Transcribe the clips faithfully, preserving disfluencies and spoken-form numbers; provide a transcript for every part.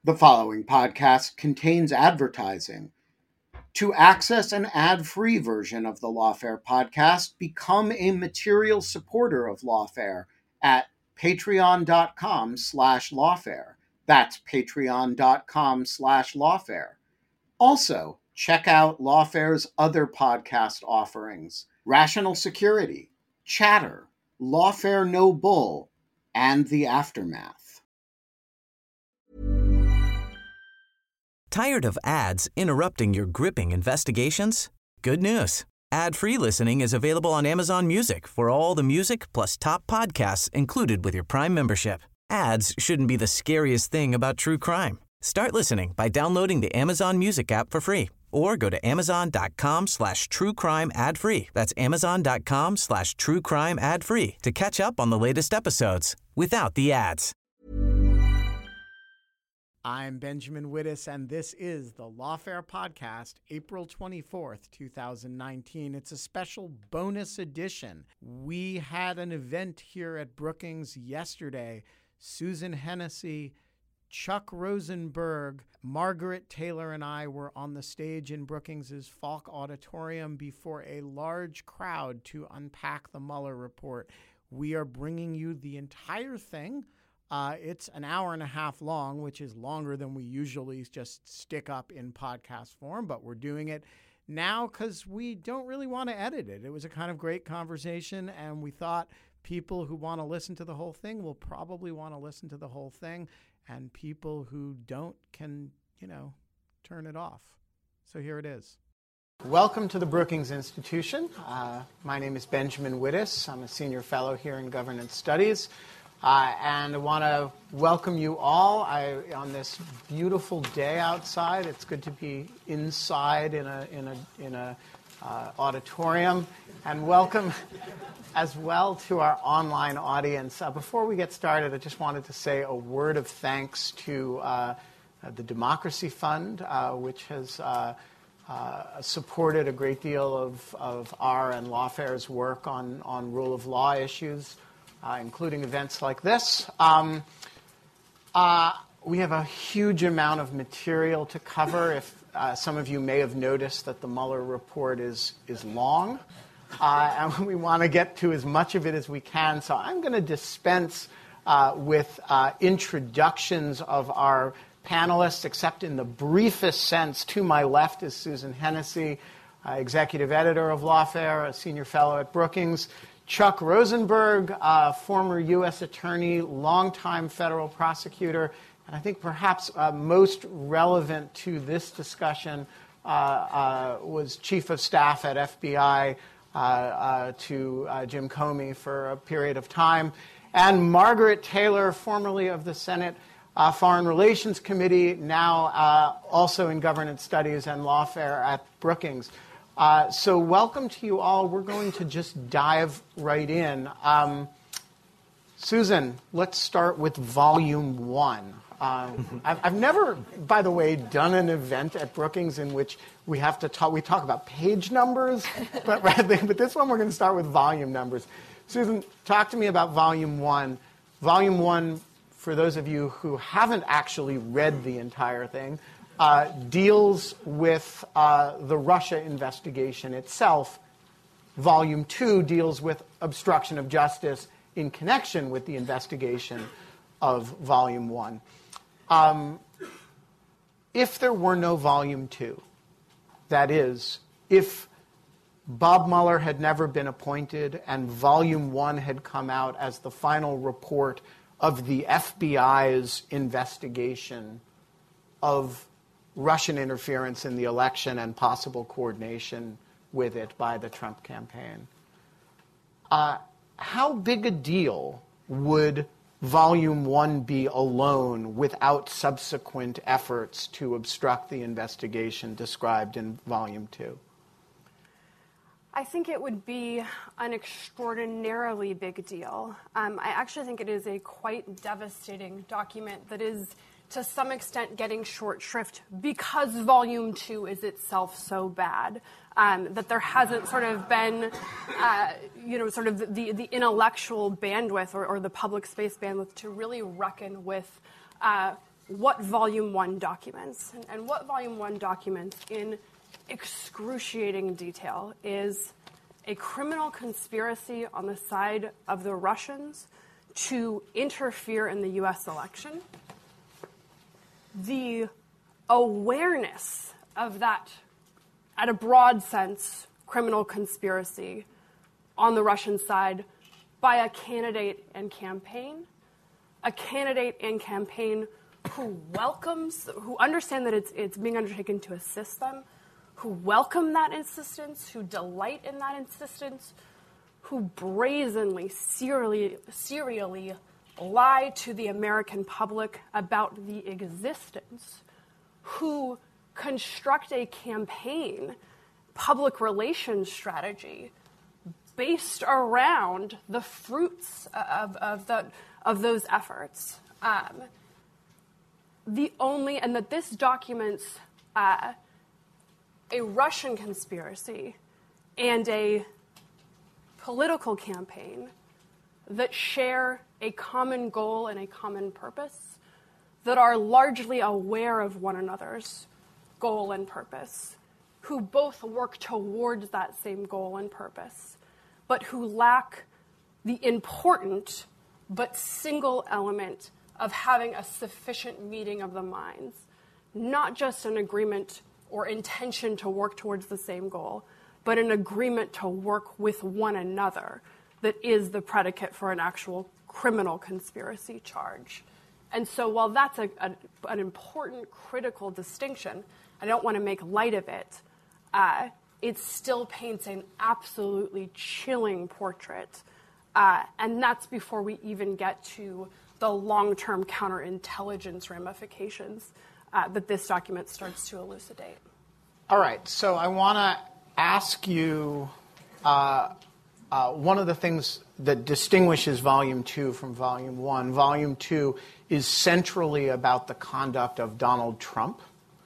The following podcast contains advertising. To access an ad-free version of the Lawfare podcast, become a material supporter of Lawfare at patreon.com slash lawfare. That's patreon.com slash lawfare. Also, check out Lawfare's other podcast offerings: Rational Security, Chatter, Lawfare No Bull, and The Aftermath. Tired of ads interrupting your gripping investigations? Good news. Ad-free listening is available on Amazon Music for all the music plus top podcasts included with your Prime membership. Ads shouldn't be the scariest thing about true crime. Start listening by downloading the Amazon Music app for free or go to amazon.com slash true crime ad free. That's amazon.com slash true crime ad free to catch up on the latest episodes without the ads. I'm Benjamin Wittes, and this is the Lawfare Podcast, April twenty-fourth, twenty nineteen. It's a special bonus edition. We had an event here at Brookings yesterday. Susan Hennessy, Chuck Rosenberg, Margaret Taylor, and I were on the stage in Brookings' Falk Auditorium before a large crowd to unpack the Mueller report. We are bringing you the entire thing. Uh, it's an hour and a half long, which is longer than we usually just stick up in podcast form, but we're doing it now because we don't really want to edit it. It was a kind of great conversation, and we thought people who want to listen to the whole thing will probably want to listen to the whole thing, and people who don't can, you know, turn it off. So here it is. Welcome to the Brookings Institution. Uh, my name is Benjamin Wittes. I'm a senior fellow here in governance studies. Uh, and I want to welcome you all I, on this beautiful day outside. It's good to be inside in a in a in a uh, auditorium, and welcome as well to our online audience. Uh, before we get started, I just wanted to say a word of thanks to uh, the Democracy Fund, uh, which has uh, uh, supported a great deal of of our and Lawfare's work on on rule of law issues. Uh, including events like this. Um, uh, we have a huge amount of material to cover. If uh, some of you may have noticed that the Mueller report is, is long, uh, and we want to get to as much of it as we can. So I'm going to dispense uh, with uh, introductions of our panelists, except in the briefest sense. To my left is Susan Hennessy, uh, executive editor of Lawfare, a senior fellow at Brookings. Chuck Rosenberg, uh, former U S attorney, longtime federal prosecutor, and I think perhaps uh, most relevant to this discussion uh, uh, was chief of staff at F B I uh, uh, to uh, Jim Comey for a period of time. And Margaret Taylor, formerly of the Senate uh, Foreign Relations Committee, now uh, also in governance studies and lawfare at Brookings. Uh, so welcome to you all. We're going to just dive right in. Um, Susan, let's start with volume one. Um, I've, I've never, by the way, done an event at Brookings in which we have to talk, we talk about page numbers, but rather, but this one we're going to start with volume numbers. Susan, talk to me about volume one. Volume one, for those of you who haven't actually read the entire thing, Uh, deals with uh, the Russia investigation itself. Volume two deals with obstruction of justice in connection with the investigation of Volume one. Um, if there were no Volume two, that is, if Bob Mueller had never been appointed and Volume one had come out as the final report of the F B I's investigation of Russian interference in the election and possible coordination with it by the Trump campaign. Uh, how big a deal would Volume one be alone without subsequent efforts to obstruct the investigation described in Volume two? I think it would be an extraordinarily big deal. Um, I actually think it is a quite devastating document that is, to some extent, getting short shrift because Volume two is itself so bad, um, that there hasn't sort of been, uh, you know, sort of the, the intellectual bandwidth or, or the public space bandwidth to really reckon with uh, what Volume one documents. And, and what Volume one documents in excruciating detail is a criminal conspiracy on the side of the Russians to interfere in the U S election. The awareness of that, at a broad sense, criminal conspiracy on the Russian side by a candidate and campaign, a candidate and campaign who welcomes, who understand that it's, it's being undertaken to assist them, who welcome that insistence, who delight in that insistence, who brazenly, serially, serially lie to the American public about the existence, who construct a campaign, public relations strategy based around the fruits of, of, the, of those efforts. Um, the only, and that this documents uh, a Russian conspiracy and a political campaign that share a common goal and a common purpose, that are largely aware of one another's goal and purpose, who both work towards that same goal and purpose, but who lack the important but single element of having a sufficient meeting of the minds, not just an agreement or intention to work towards the same goal, but an agreement to work with one another that is the predicate for an actual criminal conspiracy charge. And so while that's a, a, an important, critical distinction, I don't want to make light of it, uh, it still paints an absolutely chilling portrait. Uh, and that's before we even get to the long-term counterintelligence ramifications uh, that this document starts to elucidate. All right, so I want to ask you uh, uh, one of the things that distinguishes Volume two from Volume one. Volume two is centrally about the conduct of Donald Trump.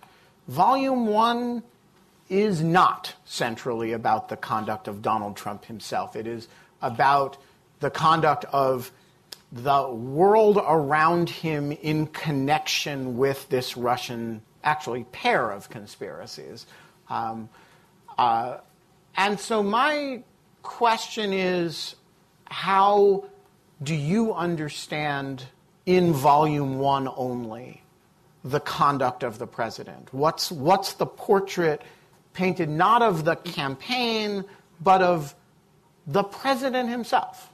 Volume one is not centrally about the conduct of Donald Trump himself. It is about the conduct of the world around him in connection with this Russian, actually, pair of conspiracies. Um, uh, and so my question is, how do you understand in Volume one only the conduct of the president? What's, what's the portrait painted not of the campaign, but of the president himself?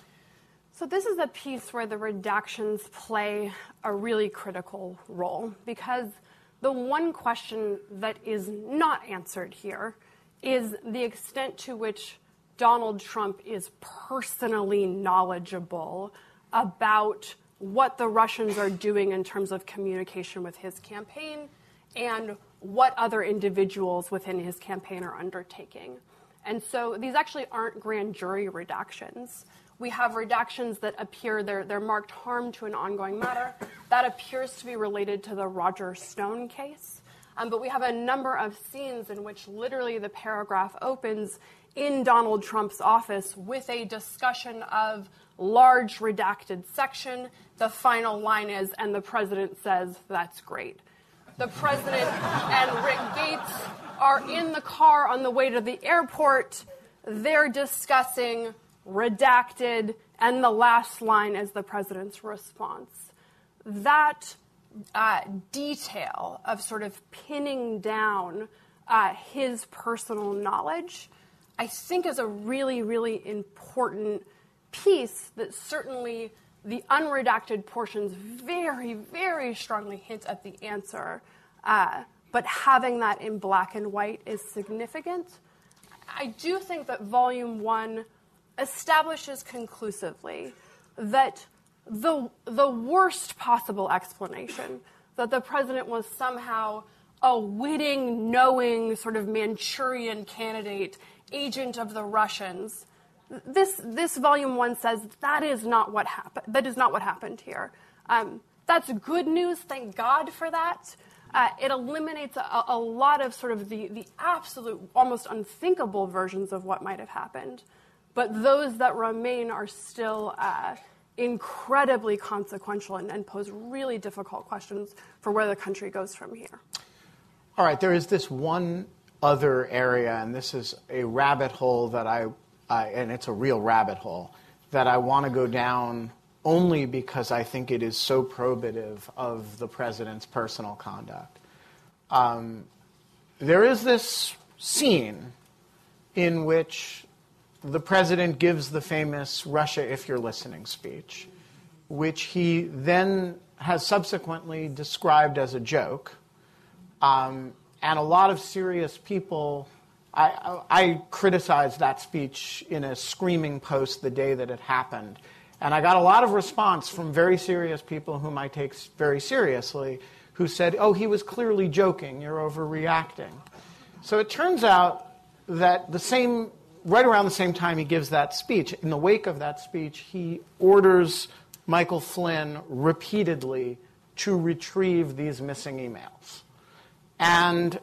So this is a piece where the redactions play a really critical role, because the one question that is not answered here is the extent to which Donald Trump is personally knowledgeable about what the Russians are doing in terms of communication with his campaign and what other individuals within his campaign are undertaking. And so these actually aren't grand jury redactions. We have redactions that appear, they're, they're marked harm to an ongoing matter. That appears to be related to the Roger Stone case. Um, but we have a number of scenes in which literally the paragraph opens in Donald Trump's office with a discussion of large redacted section. The final line is, and the president says, that's great. The president and Rick Gates are in the car on the way to the airport. They're discussing redacted, and the last line is the president's response. That uh, detail of sort of pinning down uh, his personal knowledge, I think, is a really, really important piece that certainly the unredacted portions very, very strongly hint at the answer. Uh, but having that in black and white is significant. I do think that Volume one establishes conclusively that the, the worst possible explanation, that the president was somehow a witting, knowing, sort of Manchurian candidate, agent of the Russians, this, this Volume one says that is not what happened. That is not what happened here. Um, that's good news. Thank God for that. Uh, it eliminates a, a lot of sort of the, the absolute, almost unthinkable versions of what might have happened. But those that remain are still uh, incredibly consequential and, and pose really difficult questions for where the country goes from here. All right, there is this one other area, and this is a rabbit hole that I, I and it's a real rabbit hole, that I want to go down only because I think it is so probative of the president's personal conduct. Um, there is this scene in which the president gives the famous Russia if you're listening speech, which he then has subsequently described as a joke. Um, and a lot of serious people, I, I, I criticized that speech in a screaming post the day that it happened. And I got a lot of response from very serious people whom I take very seriously, who said, oh, he was clearly joking, you're overreacting. So it turns out that the same, right around the same time he gives that speech, in the wake of that speech, he orders Michael Flynn repeatedly to retrieve these missing emails. And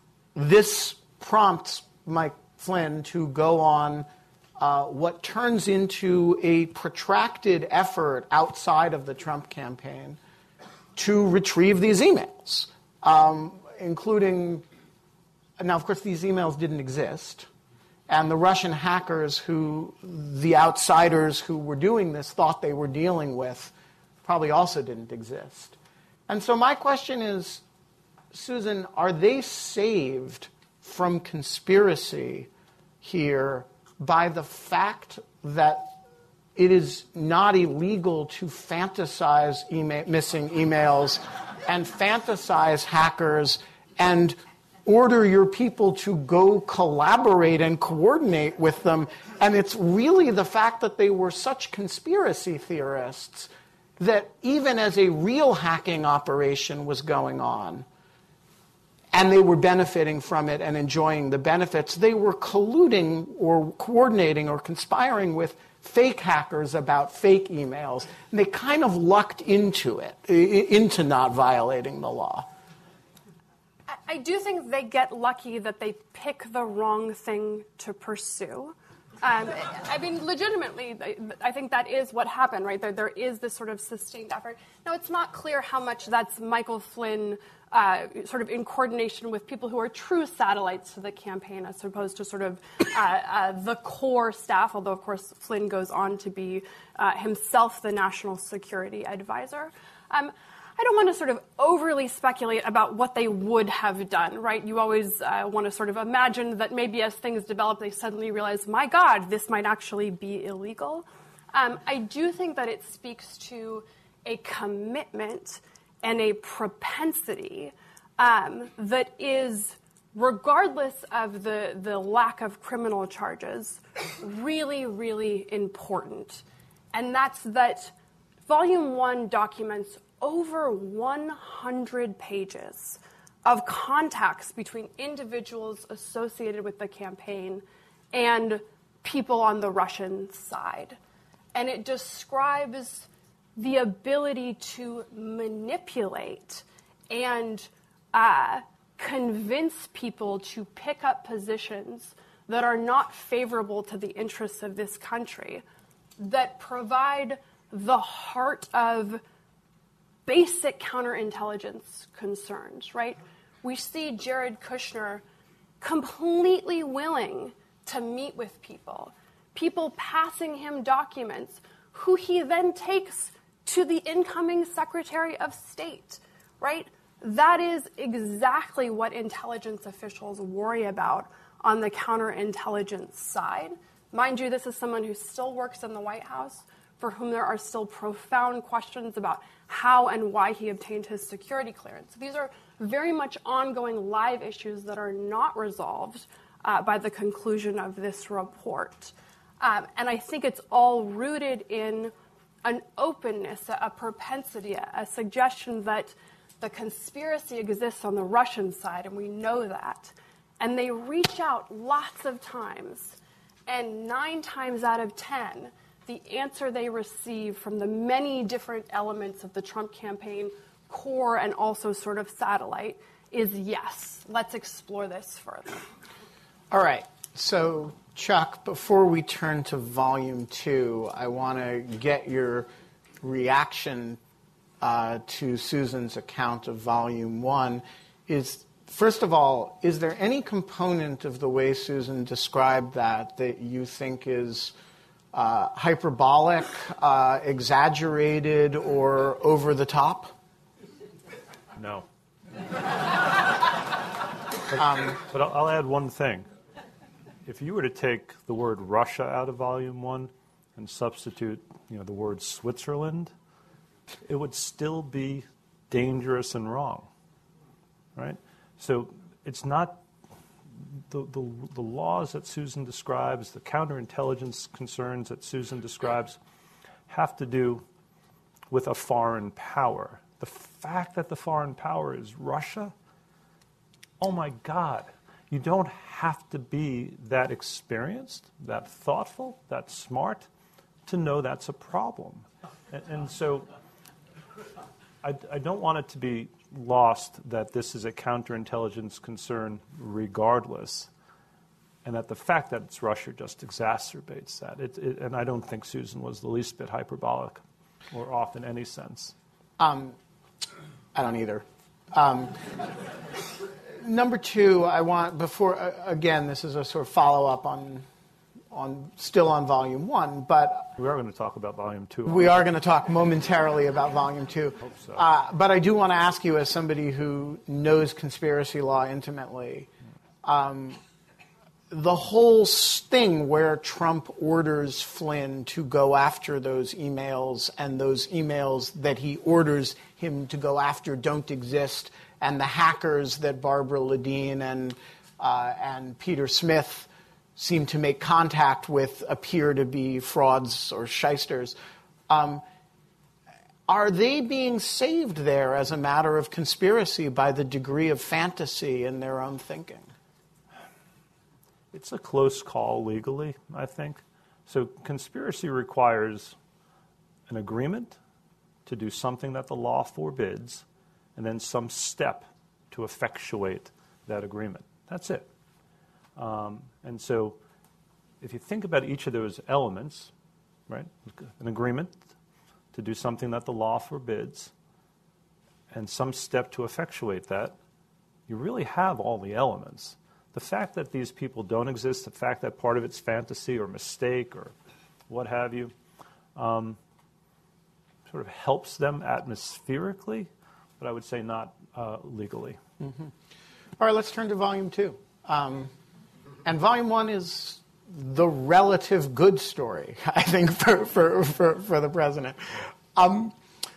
this prompts Mike Flynn to go on uh, what turns into a protracted effort outside of the Trump campaign to retrieve these emails, um, including, now of course these emails didn't exist, and the Russian hackers who, the outsiders who were doing this thought they were dealing with probably also didn't exist. And so my question is, Susan, are they saved from conspiracy here by the fact that it is not illegal to fantasize email, missing emails and fantasize hackers and order your people to go collaborate and coordinate with them? And it's really the fact that they were such conspiracy theorists that even as a real hacking operation was going on, and they were benefiting from it and enjoying the benefits, they were colluding or coordinating or conspiring with fake hackers about fake emails. And they kind of lucked into it, into not violating the law. I do think they get lucky that they pick the wrong thing to pursue. Um, I mean, legitimately, I think that is what happened, right? There, there is this sort of sustained effort. Now, it's not clear how much that's Michael Flynn uh, sort of in coordination with people who are true satellites to the campaign as opposed to sort of uh, uh, the core staff, although, of course, Flynn goes on to be uh, himself the national security advisor. Um, I don't want to sort of overly speculate about what they would have done, right? You always uh, want to sort of imagine that maybe as things develop, they suddenly realize, my God, this might actually be illegal. Um, I do think that it speaks to a commitment and a propensity um, that is, regardless of the, the lack of criminal charges, really, really important. And that's that Volume one documents over one hundred pages of contacts between individuals associated with the campaign and people on the Russian side. And it describes the ability to manipulate and uh, convince people to pick up positions that are not favorable to the interests of this country, that provide the heart of basic counterintelligence concerns, right? We see Jared Kushner completely willing to meet with people, people passing him documents, who he then takes to the incoming Secretary of State, right? That is exactly what intelligence officials worry about on the counterintelligence side. Mind you, this is someone who still works in the White House, for whom there are still profound questions about how and why he obtained his security clearance. These are very much ongoing live issues that are not resolved uh, by the conclusion of this report. Um, and I think it's all rooted in an openness, a, a propensity, a, a suggestion that the conspiracy exists on the Russian side, and we know that. And they reach out lots of times, and nine times out of ten, the answer they receive from the many different elements of the Trump campaign, core and also sort of satellite, is yes, let's explore this further. All right. So, Chuck, before we turn to volume two, I want to get your reaction uh, to Susan's account of Volume One is, first of all, is there any component of the way Susan described that that you think is uh, hyperbolic, uh, exaggerated, or over the top? No. but um, but I'll, I'll add one thing. If you were to take the word Russia out of Volume One and substitute, you know, the word Switzerland, it would still be dangerous and wrong, right? So it's not the, the, the laws that Susan describes, the counterintelligence concerns that Susan describes, have to do with a foreign power. The fact that the foreign power is Russia, oh my God, you don't have to be that experienced, that thoughtful, that smart to know that's a problem. And, and so I, I don't want it to be lost that this is a counterintelligence concern regardless, and that the fact that it's Russia just exacerbates that. It, it, and I don't think Susan was the least bit hyperbolic or off in any sense. Um, I don't either. Um, number two, I want, before, uh, again, this is a sort of follow-up on, on still on Volume One, but we are going to talk about Volume Two. We are going to talk momentarily about Volume Two. Hope so. Uh, but I do want to ask you, as somebody who knows conspiracy law intimately, um, the whole thing where Trump orders Flynn to go after those emails, and those emails that he orders him to go after don't exist, and the hackers that Barbara Ladine and uh, and Peter Smith seem to make contact with appear to be frauds or shysters. Um, are they being saved there as a matter of conspiracy by the degree of fantasy in their own thinking? It's a close call legally, I think. So conspiracy requires an agreement to do something that the law forbids, and then some step to effectuate that agreement. That's it. Um, and so if you think about each of those elements, right, an agreement to do something that the law forbids, and some step to effectuate that, you really have all the elements. The fact that these people don't exist, the fact that part of it's fantasy or mistake or what have you, um, sort of helps them atmospherically, but I would say not uh, legally. Mm-hmm. All right, let's turn to Volume Two. Um, and Volume One is the relative good story, I think, for, for, for, for the president. Um,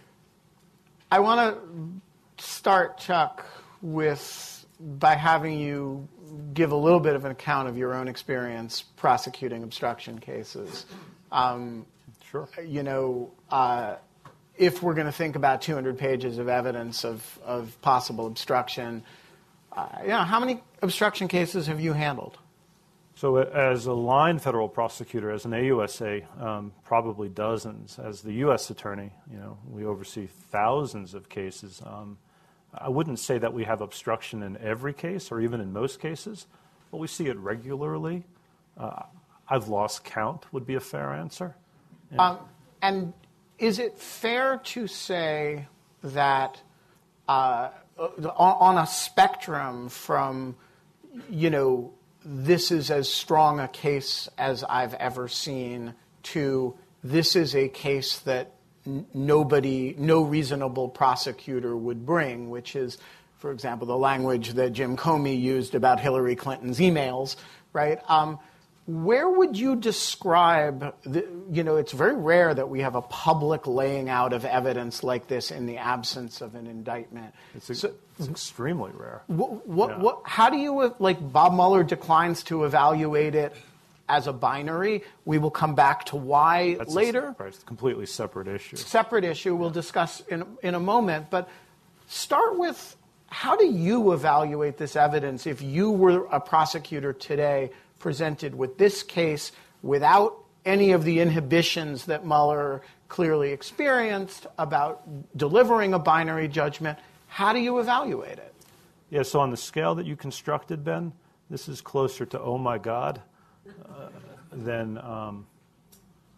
I want to start, Chuck, with by having you give a little bit of an account of your own experience prosecuting obstruction cases. Um, sure. You know, uh, if we're going to think about two hundred pages of evidence of, of possible obstruction, uh, you know, how many obstruction cases have you handled? So as a line federal prosecutor, as an A U S A, um, probably dozens. As the U S attorney, you know, we oversee thousands of cases. Um, I wouldn't say that we have obstruction in every case or even in most cases, but we see it regularly. Uh, I've lost count would be a fair answer. And, um, and is it fair to say that uh, on a spectrum from, you know, this is as strong a case as I've ever seen to this is a case that nobody, no reasonable prosecutor would bring, which is, for example, the language that Jim Comey used about Hillary Clinton's emails, right? Um, where would you describe, the, you know, it's very rare that we have a public laying out of evidence like this in the absence of an indictment. It's, a, so, it's extremely rare. What, what, yeah. what, how do you, like Bob Mueller declines to evaluate it as a binary? We will come back to why That's later. A, right, it's a completely separate issue. Separate issue we'll discuss in, in a moment. But start with, how do you evaluate this evidence if you were a prosecutor today presented with this case without any of the inhibitions that Mueller clearly experienced about delivering a binary judgment? How do you evaluate it? Yeah, so on the scale that you constructed, Ben, this is closer to oh my God uh, than um,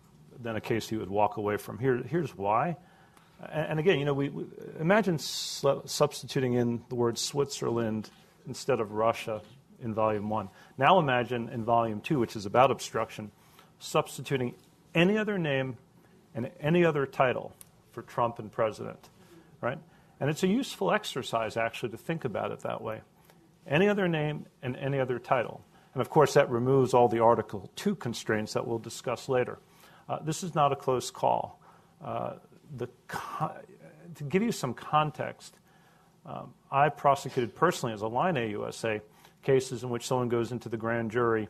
than a case you would walk away from. Here, here's why. And, and again, you know, we, we imagine su- substituting in the word Switzerland instead of Russia in volume one. Now imagine in volume two, which is about obstruction, substituting any other name and any other title for Trump and president, right? And it's a useful exercise, actually, to think about it that way. Any other name and any other title. And, of course, that removes all the Article two constraints that we'll discuss later. Uh, this is not a close call. Uh, the co- to give you some context, um, I prosecuted personally as a line A U S A cases in which someone goes into the grand jury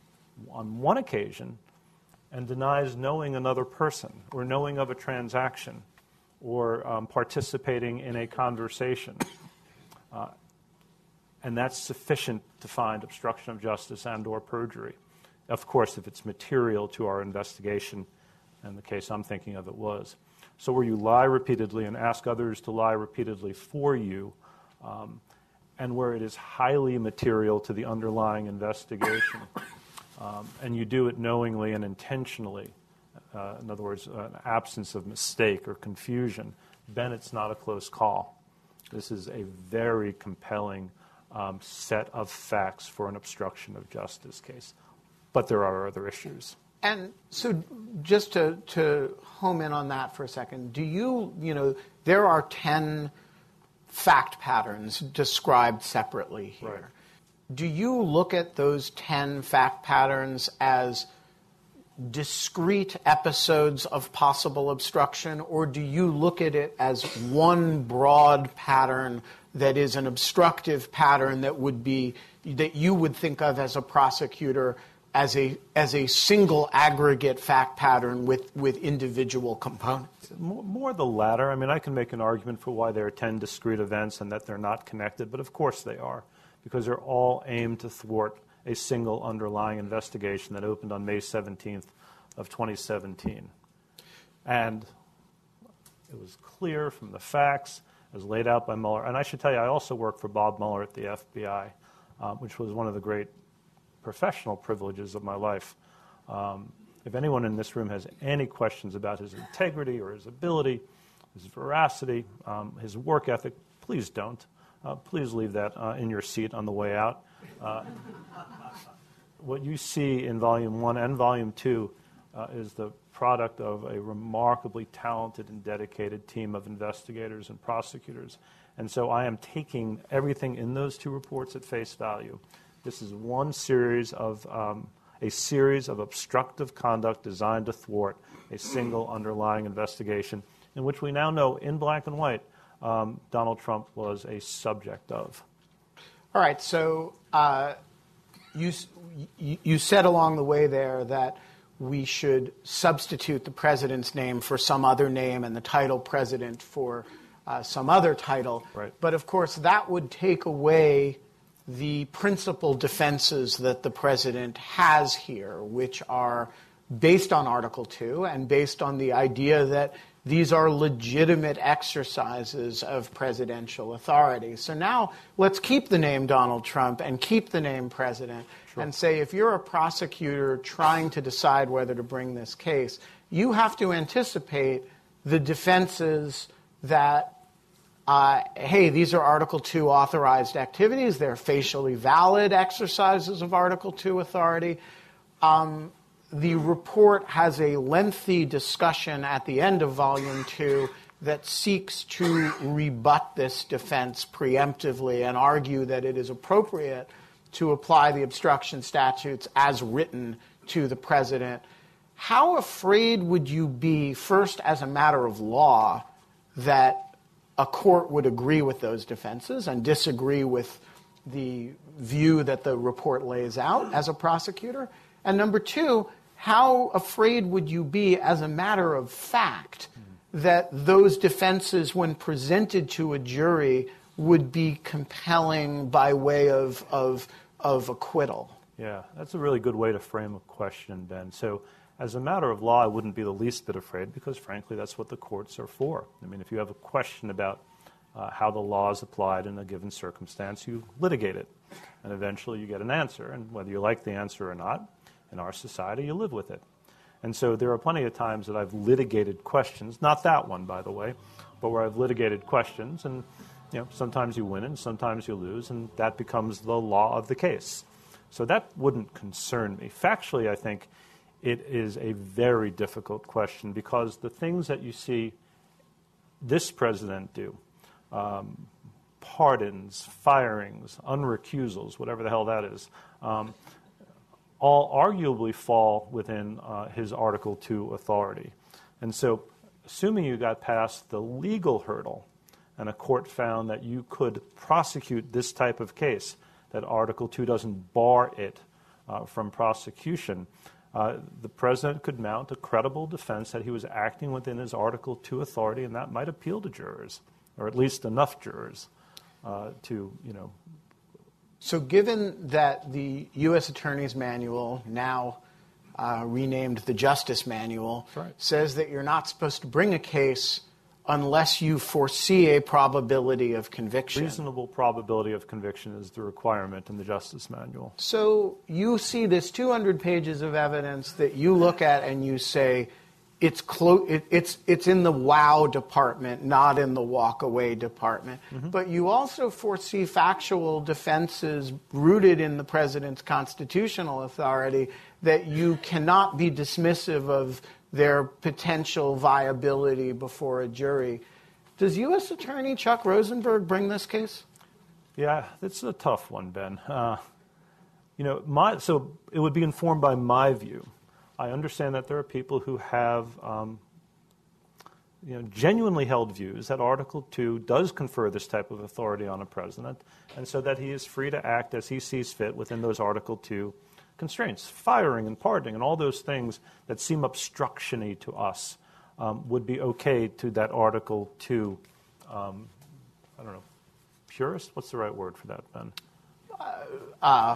on one occasion and denies knowing another person or knowing of a transaction or um, participating in a conversation. Uh, and that's sufficient to find obstruction of justice and or perjury. Of course, if it's material to our investigation, and the case I'm thinking of it was. So where you lie repeatedly and ask others to lie repeatedly for you, um, and where it is highly material to the underlying investigation, um, and you do it knowingly and intentionally, uh, in other words, an absence of mistake or confusion, then it's not a close call. This is a very compelling um, set of facts for an obstruction of justice case. But there are other issues. And so just to, to home in on that for a second, do you, you know, there are ten fact patterns described separately here. Right. Do you look at those ten fact patterns as discrete episodes of possible obstruction, or do you look at it as one broad pattern that is an obstructive pattern that would be, that you would think of as a prosecutor as a as a single aggregate fact pattern with, with individual components? More, more the latter. I mean, I can make an argument for why there are ten discrete events and that they're not connected, but of course they are, because they're all aimed to thwart a single underlying investigation that opened on May seventeenth of twenty seventeen. And it was clear from the facts as laid out by Mueller. And I should tell you, I also worked for Bob Mueller at the F B I, um, which was one of the great professional privileges of my life. Um, if anyone in this room has any questions about his integrity or his ability, his veracity, um, his work ethic, please don't. Uh, please leave that uh, in your seat on the way out. Uh, what you see in Volume one and Volume two uh, is the product of a remarkably talented and dedicated team of investigators and prosecutors. And so I am taking everything in those two reports at face value. This is one series of um, a series of obstructive conduct designed to thwart a single underlying investigation in which we now know in black and white um, Donald Trump was a subject of. All right, so uh, you, you said along the way there that we should substitute the president's name for some other name and the title president for uh, some other title. Right. But, of course, that would take away the principal defenses that the president has here, which are based on Article two and based on the idea that these are legitimate exercises of presidential authority. So now let's keep the name Donald Trump and keep the name president. Sure. And say if you're a prosecutor trying to decide whether to bring this case, you have to anticipate the defenses that Uh, hey, these are Article two authorized activities. They're facially valid exercises of Article two authority. Um, the report has a lengthy discussion at the end of Volume two that seeks to rebut this defense preemptively and argue that it is appropriate to apply the obstruction statutes as written to the president. How afraid would you be, first as a matter of law, that a court would agree with those defenses and disagree with the view that the report lays out as a prosecutor? And number two, how afraid would you be as a matter of fact that those defenses, when presented to a jury, would be compelling by way of, of, of acquittal? Yeah, that's a really good way to frame a question, Ben. So as a matter of law, I wouldn't be the least bit afraid because, frankly, that's what the courts are for. I mean, if you have a question about uh, how the law is applied in a given circumstance, you litigate it, and eventually you get an answer. And whether you like the answer or not, in our society, you live with it. And so there are plenty of times that I've litigated questions, not that one, by the way, but where I've litigated questions, and you know, sometimes you win and sometimes you lose, and that becomes the law of the case. So that wouldn't concern me. Factually, I think it is a very difficult question because the things that you see this president do, um, pardons, firings, unrecusals, whatever the hell that is, um, all arguably fall within uh, his Article two authority. And so assuming you got past the legal hurdle and a court found that you could prosecute this type of case, that Article two doesn't bar it uh, from prosecution, uh, the president could mount a credible defense that he was acting within his Article two authority, and that might appeal to jurors, or at least enough jurors uh, to, you know. So given that the U S Attorney's Manual, now uh, renamed the Justice Manual, right, says that you're not supposed to bring a case unless you foresee a probability of conviction. Reasonable probability of conviction is the requirement in the Justice Manual. So you see this two hundred pages of evidence that you look at and you say, it's clo- it, it's it's in the wow department, not in the walk away department. Mm-hmm. But you also foresee factual defenses rooted in the president's constitutional authority that you cannot be dismissive of their potential viability before a jury. Does U S Attorney Chuck Rosenberg bring this case? Yeah, it's a tough one, Ben. Uh, you know, my so it would be informed by my view. I understand that there are people who have, um, you know, genuinely held views that Article two does confer this type of authority on a president, and so that he is free to act as he sees fit within those Article two constraints. Firing and pardoning and all those things that seem obstruction-y to us um, would be okay to that Article two, um, I don't know, purist? What's the right word for that, Ben? Uh, uh,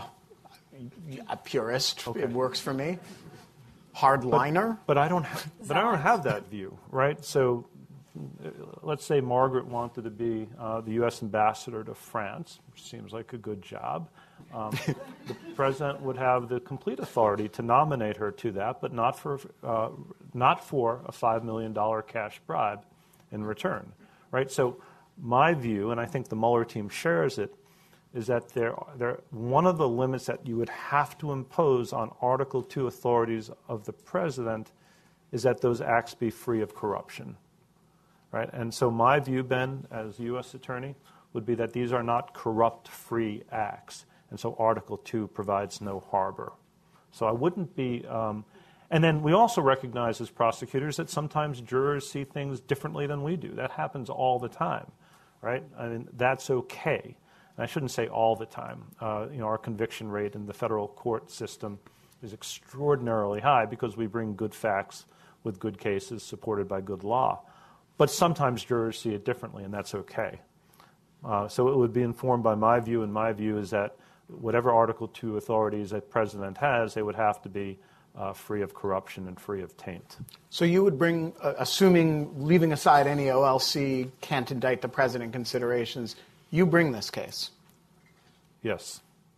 a purist. Okay. It works for me. Hardliner. But, but I don't. Have, but I don't have that view, right? So, uh, let's say Margaret wanted to be uh, the U S ambassador to France, which seems like a good job. Um, the president would have the complete authority to nominate her to that, but not for uh, not for a five million dollar cash bribe in return, right? So, my view, and I think the Mueller team shares it, is that there, there, one of the limits that you would have to impose on Article two authorities of the president is that those acts be free of corruption, right? And so my view, Ben, as U S Attorney, would be that these are not corrupt-free acts, and so Article two provides no harbor. So I wouldn't be... Um, and then we also recognize as prosecutors that sometimes jurors see things differently than we do. That happens all the time, right? I mean, that's okay. And I shouldn't say all the time. Uh, you know, our conviction rate in the federal court system is extraordinarily high because we bring good facts with good cases supported by good law. But sometimes jurors see it differently, and that's okay. Uh, so it would be informed by my view, and my view is that whatever Article two authorities a president has, they would have to be uh, free of corruption and free of taint. So you would bring, uh, assuming, leaving aside any O L C can't indict the president considerations, you bring this case? Yes.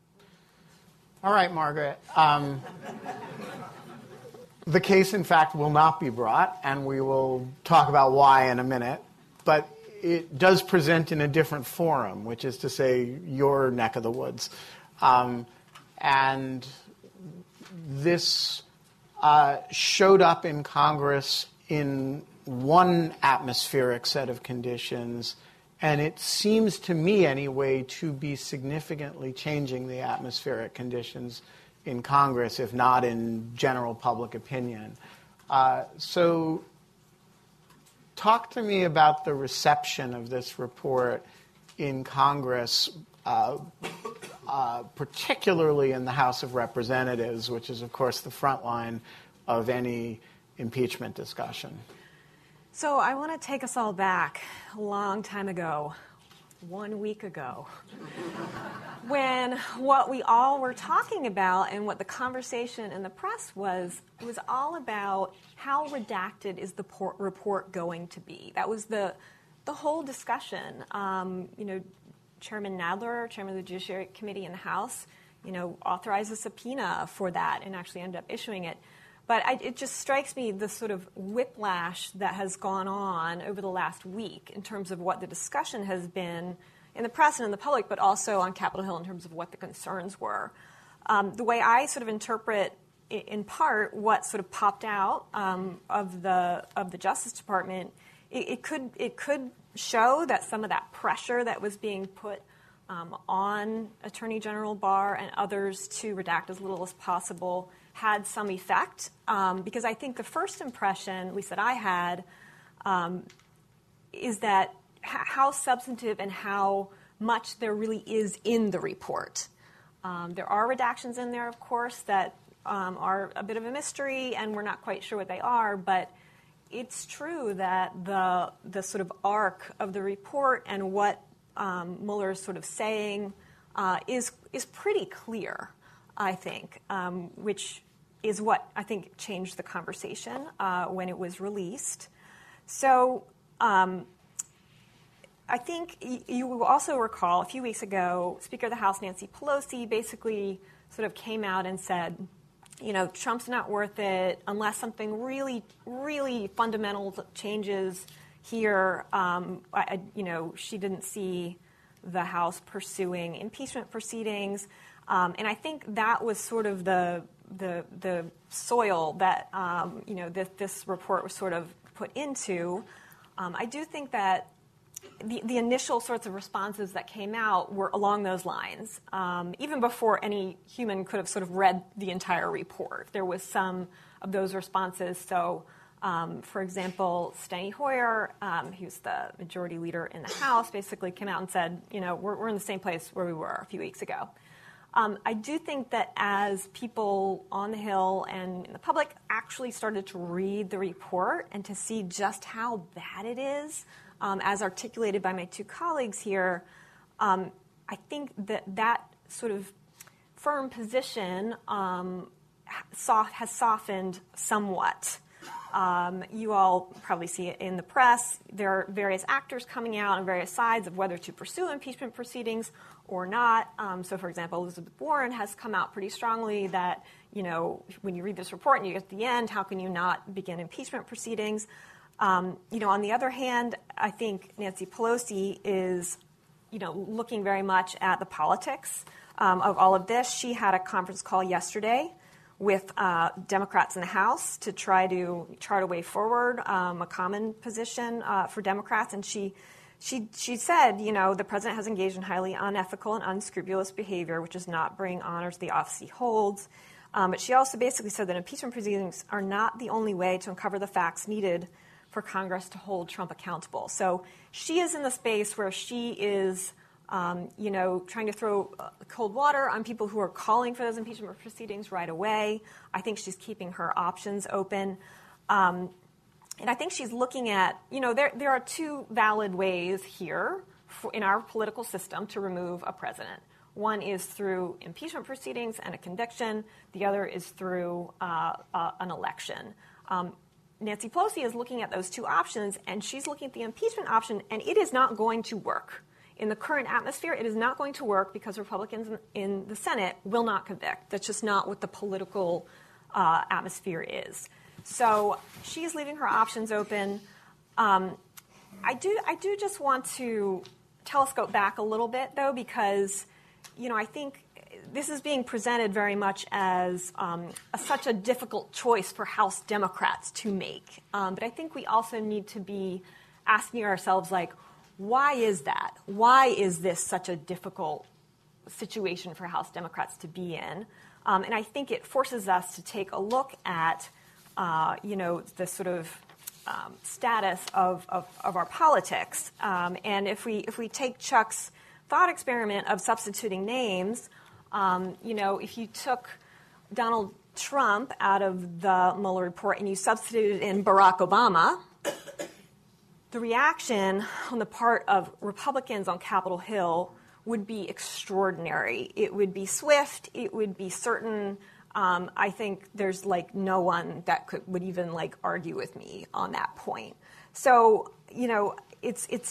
All right, Margaret. Um, the case, in fact, will not be brought, and we will talk about why in a minute. But it does present in a different forum, which is to say your neck of the woods. Um, and this uh, showed up in Congress in one atmospheric set of conditions, and it seems to me, anyway, to be significantly changing the atmospheric conditions in Congress, if not in general public opinion. Uh, so talk to me about the reception of this report in Congress, uh, uh, particularly in the House of Representatives, which is, of course, the front line of any impeachment discussion. So I want to take us all back a long time ago, one week ago, when what we all were talking about and what the conversation in the press was, it was all about how redacted is the por- report going to be. That was the the whole discussion. Um, you know, Chairman Nadler, Chairman of the Judiciary Committee in the House, you know, authorized a subpoena for that and actually ended up issuing it. But I, it just strikes me the sort of whiplash that has gone on over the last week in terms of what the discussion has been in the press and in the public, but also on Capitol Hill in terms of what the concerns were. Um, the way I sort of interpret, in part, what sort of popped out um, of the of the Justice Department, it, it could it could show that some of that pressure that was being put um, on Attorney General Barr and others to redact as little as possible had some effect, um, because I think the first impression, at least that I had, um, is that h- how substantive and how much there really is in the report. Um, there are redactions in there, of course, that um, are a bit of a mystery, and we're not quite sure what they are, but it's true that the the sort of arc of the report and what um, Mueller is sort of saying uh, is is pretty clear, I think, um, which is what I think changed the conversation uh, when it was released. So um, I think y- you will also recall a few weeks ago, Speaker of the House Nancy Pelosi basically sort of came out and said, you know, Trump's not worth it unless something really, really fundamental changes here. Um, I, I, you know, she didn't see the House pursuing impeachment proceedings. Um, and I think that was sort of the the the soil that um, you know this, this report was sort of put into. Um, I do think that the the initial sorts of responses that came out were along those lines, um, even before any human could have sort of read the entire report. There was some of those responses. So, um, for example, Steny Hoyer, um, who's the majority leader in the House, basically came out and said, you know, we're, we're in the same place where we were a few weeks ago. Um, I do think that as people on the Hill and in the public actually started to read the report and to see just how bad it is, um, as articulated by my two colleagues here, um, I think that that sort of firm position um, soft, has softened somewhat. Um, you all probably see it in the press. There are various actors coming out on various sides of whether to pursue impeachment proceedings or not. Um, so, for example, Elizabeth Warren has come out pretty strongly that, you know, when you read this report and you get to the end, how can you not begin impeachment proceedings? Um, you know, on the other hand, I think Nancy Pelosi is, you know, looking very much at the politics um, of all of this. She had a conference call yesterday with uh, Democrats in the House to try to chart a way forward, um, a common position uh, for Democrats. And she She she said, you know, the president has engaged in highly unethical and unscrupulous behavior, which does not bring honor to the office he holds. Um, but she also basically said that impeachment proceedings are not the only way to uncover the facts needed for Congress to hold Trump accountable. So she is in the space where she is, um, you know, trying to throw cold water on people who are calling for those impeachment proceedings right away. I think she's keeping her options open. Um, And I think she's looking at, you know, there there are two valid ways here for, in our political system to remove a president. One is through impeachment proceedings and a conviction. The other is through uh, uh, an election. Um, Nancy Pelosi is looking at those two options, and she's looking at the impeachment option, and it is not going to work. In the current atmosphere, it is not going to work because Republicans in, in the Senate will not convict. That's just not what the political uh, atmosphere is. So she's leaving her options open. Um, I do I do just want to telescope back a little bit, though, because, you know, I think this is being presented very much as um, a, such a difficult choice for House Democrats to make. Um, but I think we also need to be asking ourselves, like, why is that? Why is this such a difficult situation for House Democrats to be in? Um, and I think it forces us to take a look at Uh, you know, the sort of um, status of, of, of our politics. Um, and if we if we take Chuck's thought experiment of substituting names, um, you know, if you took Donald Trump out of the Mueller report and you substituted in Barack Obama, the reaction on the part of Republicans on Capitol Hill would be extraordinary. It would be swift. It would be certain. Um, I think there's like no one that could would even like argue with me on that point. So, you know, it's it's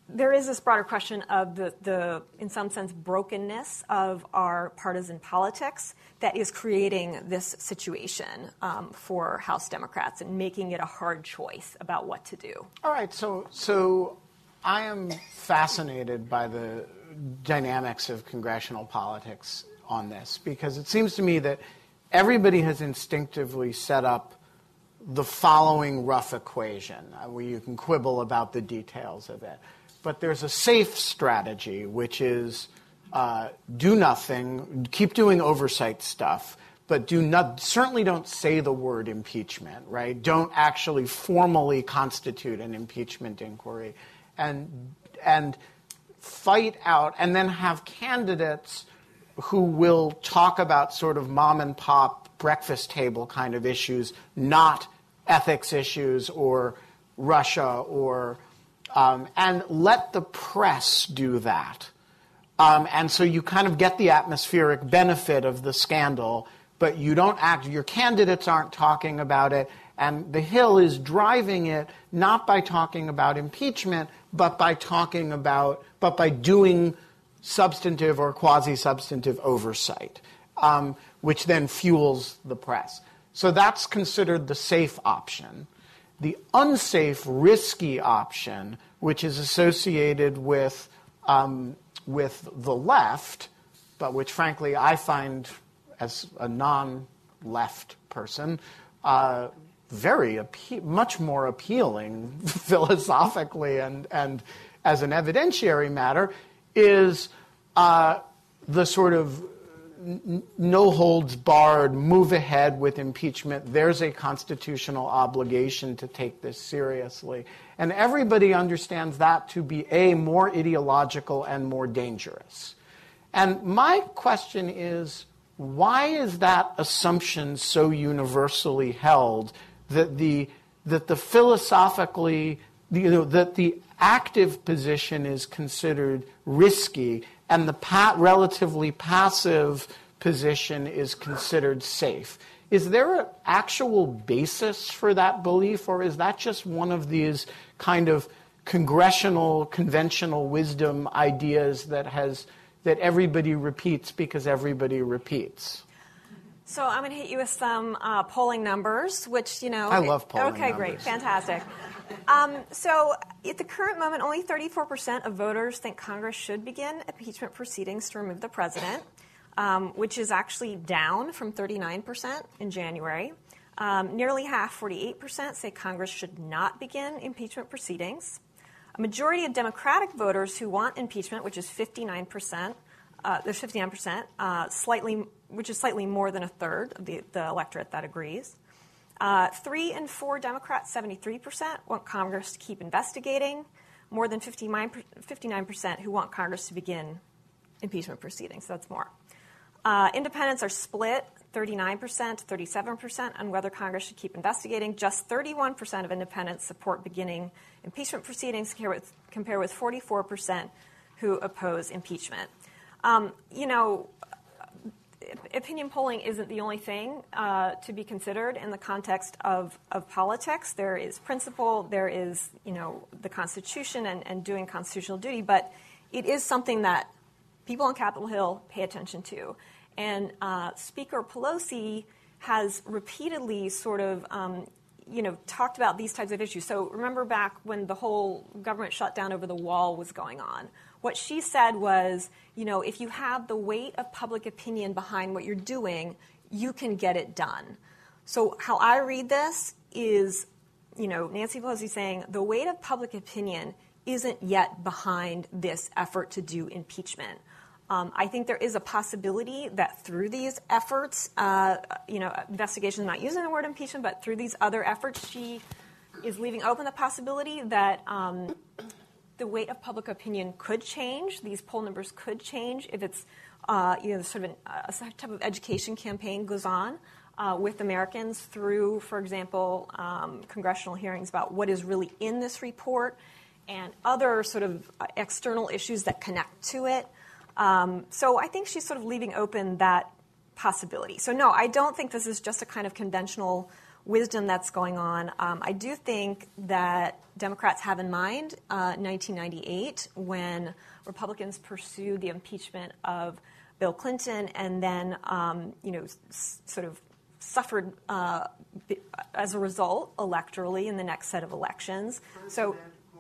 there is this broader question of the, the, in some sense, brokenness of our partisan politics that is creating this situation um, for House Democrats and making it a hard choice about what to do. All right, so so I am fascinated by the dynamics of congressional politics on this, because it seems to me that everybody has instinctively set up the following rough equation, uh, where you can quibble about the details of it. But there's a safe strategy, which is uh, do nothing, keep doing oversight stuff, but do not, certainly don't say the word impeachment, right? Don't actually formally constitute an impeachment inquiry, and and fight out, and then have candidates who will talk about sort of mom and pop breakfast table kind of issues, not ethics issues or Russia or Um, and let the press do that. Um, and so you kind of get the atmospheric benefit of the scandal, but you don't act, your candidates aren't talking about it, and the Hill is driving it not by talking about impeachment, but by talking about, but by doing substantive or quasi-substantive oversight, um, which then fuels the press. So that's considered the safe option. The unsafe, risky option, which is associated with um, with the left, but which, frankly, I find, as a non-left person, uh, very appe- much more appealing philosophically and and as an evidentiary matter, is uh, the sort of no holds barred, move ahead with impeachment. There's a constitutional obligation to take this seriously. And everybody understands that to be, A, more ideological and more dangerous. And my question is, why is that assumption so universally held that the that the philosophically, you know, that the active position is considered risky and the pa- relatively passive position is considered safe? Is there an actual basis for that belief, or is that just one of these kind of congressional, conventional wisdom ideas that has that everybody repeats because everybody repeats? So I'm going to hit you with some uh, polling numbers, which, you know... I love polling Okay, numbers. great. Fantastic. Um, so at the current moment, only thirty-four percent of voters think Congress should begin impeachment proceedings to remove the president, um, which is actually down from thirty-nine percent in January. Um, nearly half, forty-eight percent, say Congress should not begin impeachment proceedings. A majority of Democratic voters who want impeachment, which is fifty-nine percent, uh, there's fifty-nine percent, uh, slightly, which is slightly more than a third of the, the electorate that agrees. Uh, three and four Democrats, seventy-three percent, want Congress to keep investigating. More than fifty-nine percent who want Congress to begin impeachment proceedings. So that's more. Uh, independents are split, thirty-nine percent to thirty-seven percent, on whether Congress should keep investigating. Just thirty-one percent of independents support beginning impeachment proceedings, compare with, compare with forty-four percent who oppose impeachment. Um, you know, opinion polling isn't the only thing uh, to be considered in the context of, of politics. There is principle, there is, you know, the Constitution and, and doing constitutional duty, but it is something that people on Capitol Hill pay attention to. And uh, Speaker Pelosi has repeatedly sort of, um, you know, talked about these types of issues. So remember back when the whole government shutdown over the wall was going on. What she said was, you know, if you have the weight of public opinion behind what you're doing, you can get it done. So how I read this is, you know, Nancy Pelosi saying the weight of public opinion isn't yet behind this effort to do impeachment. Um, I think there is a possibility that through these efforts, uh, you know, investigations, not using the word impeachment, but through these other efforts, she is leaving open the possibility that um, the weight of public opinion could change. These poll numbers could change if it's, uh, you know, sort of an, a type of education campaign goes on uh, with Americans through, for example, um, congressional hearings about what is really in this report and other sort of external issues that connect to it. Um, so I think she's sort of leaving open that possibility. So no, I don't think this is just a kind of conventional wisdom that's going on. Um, I do think that Democrats have in mind uh, nineteen ninety-eight when Republicans pursued the impeachment of Bill Clinton and then, um, you know, s- sort of suffered uh, as a result electorally in the next set of elections. So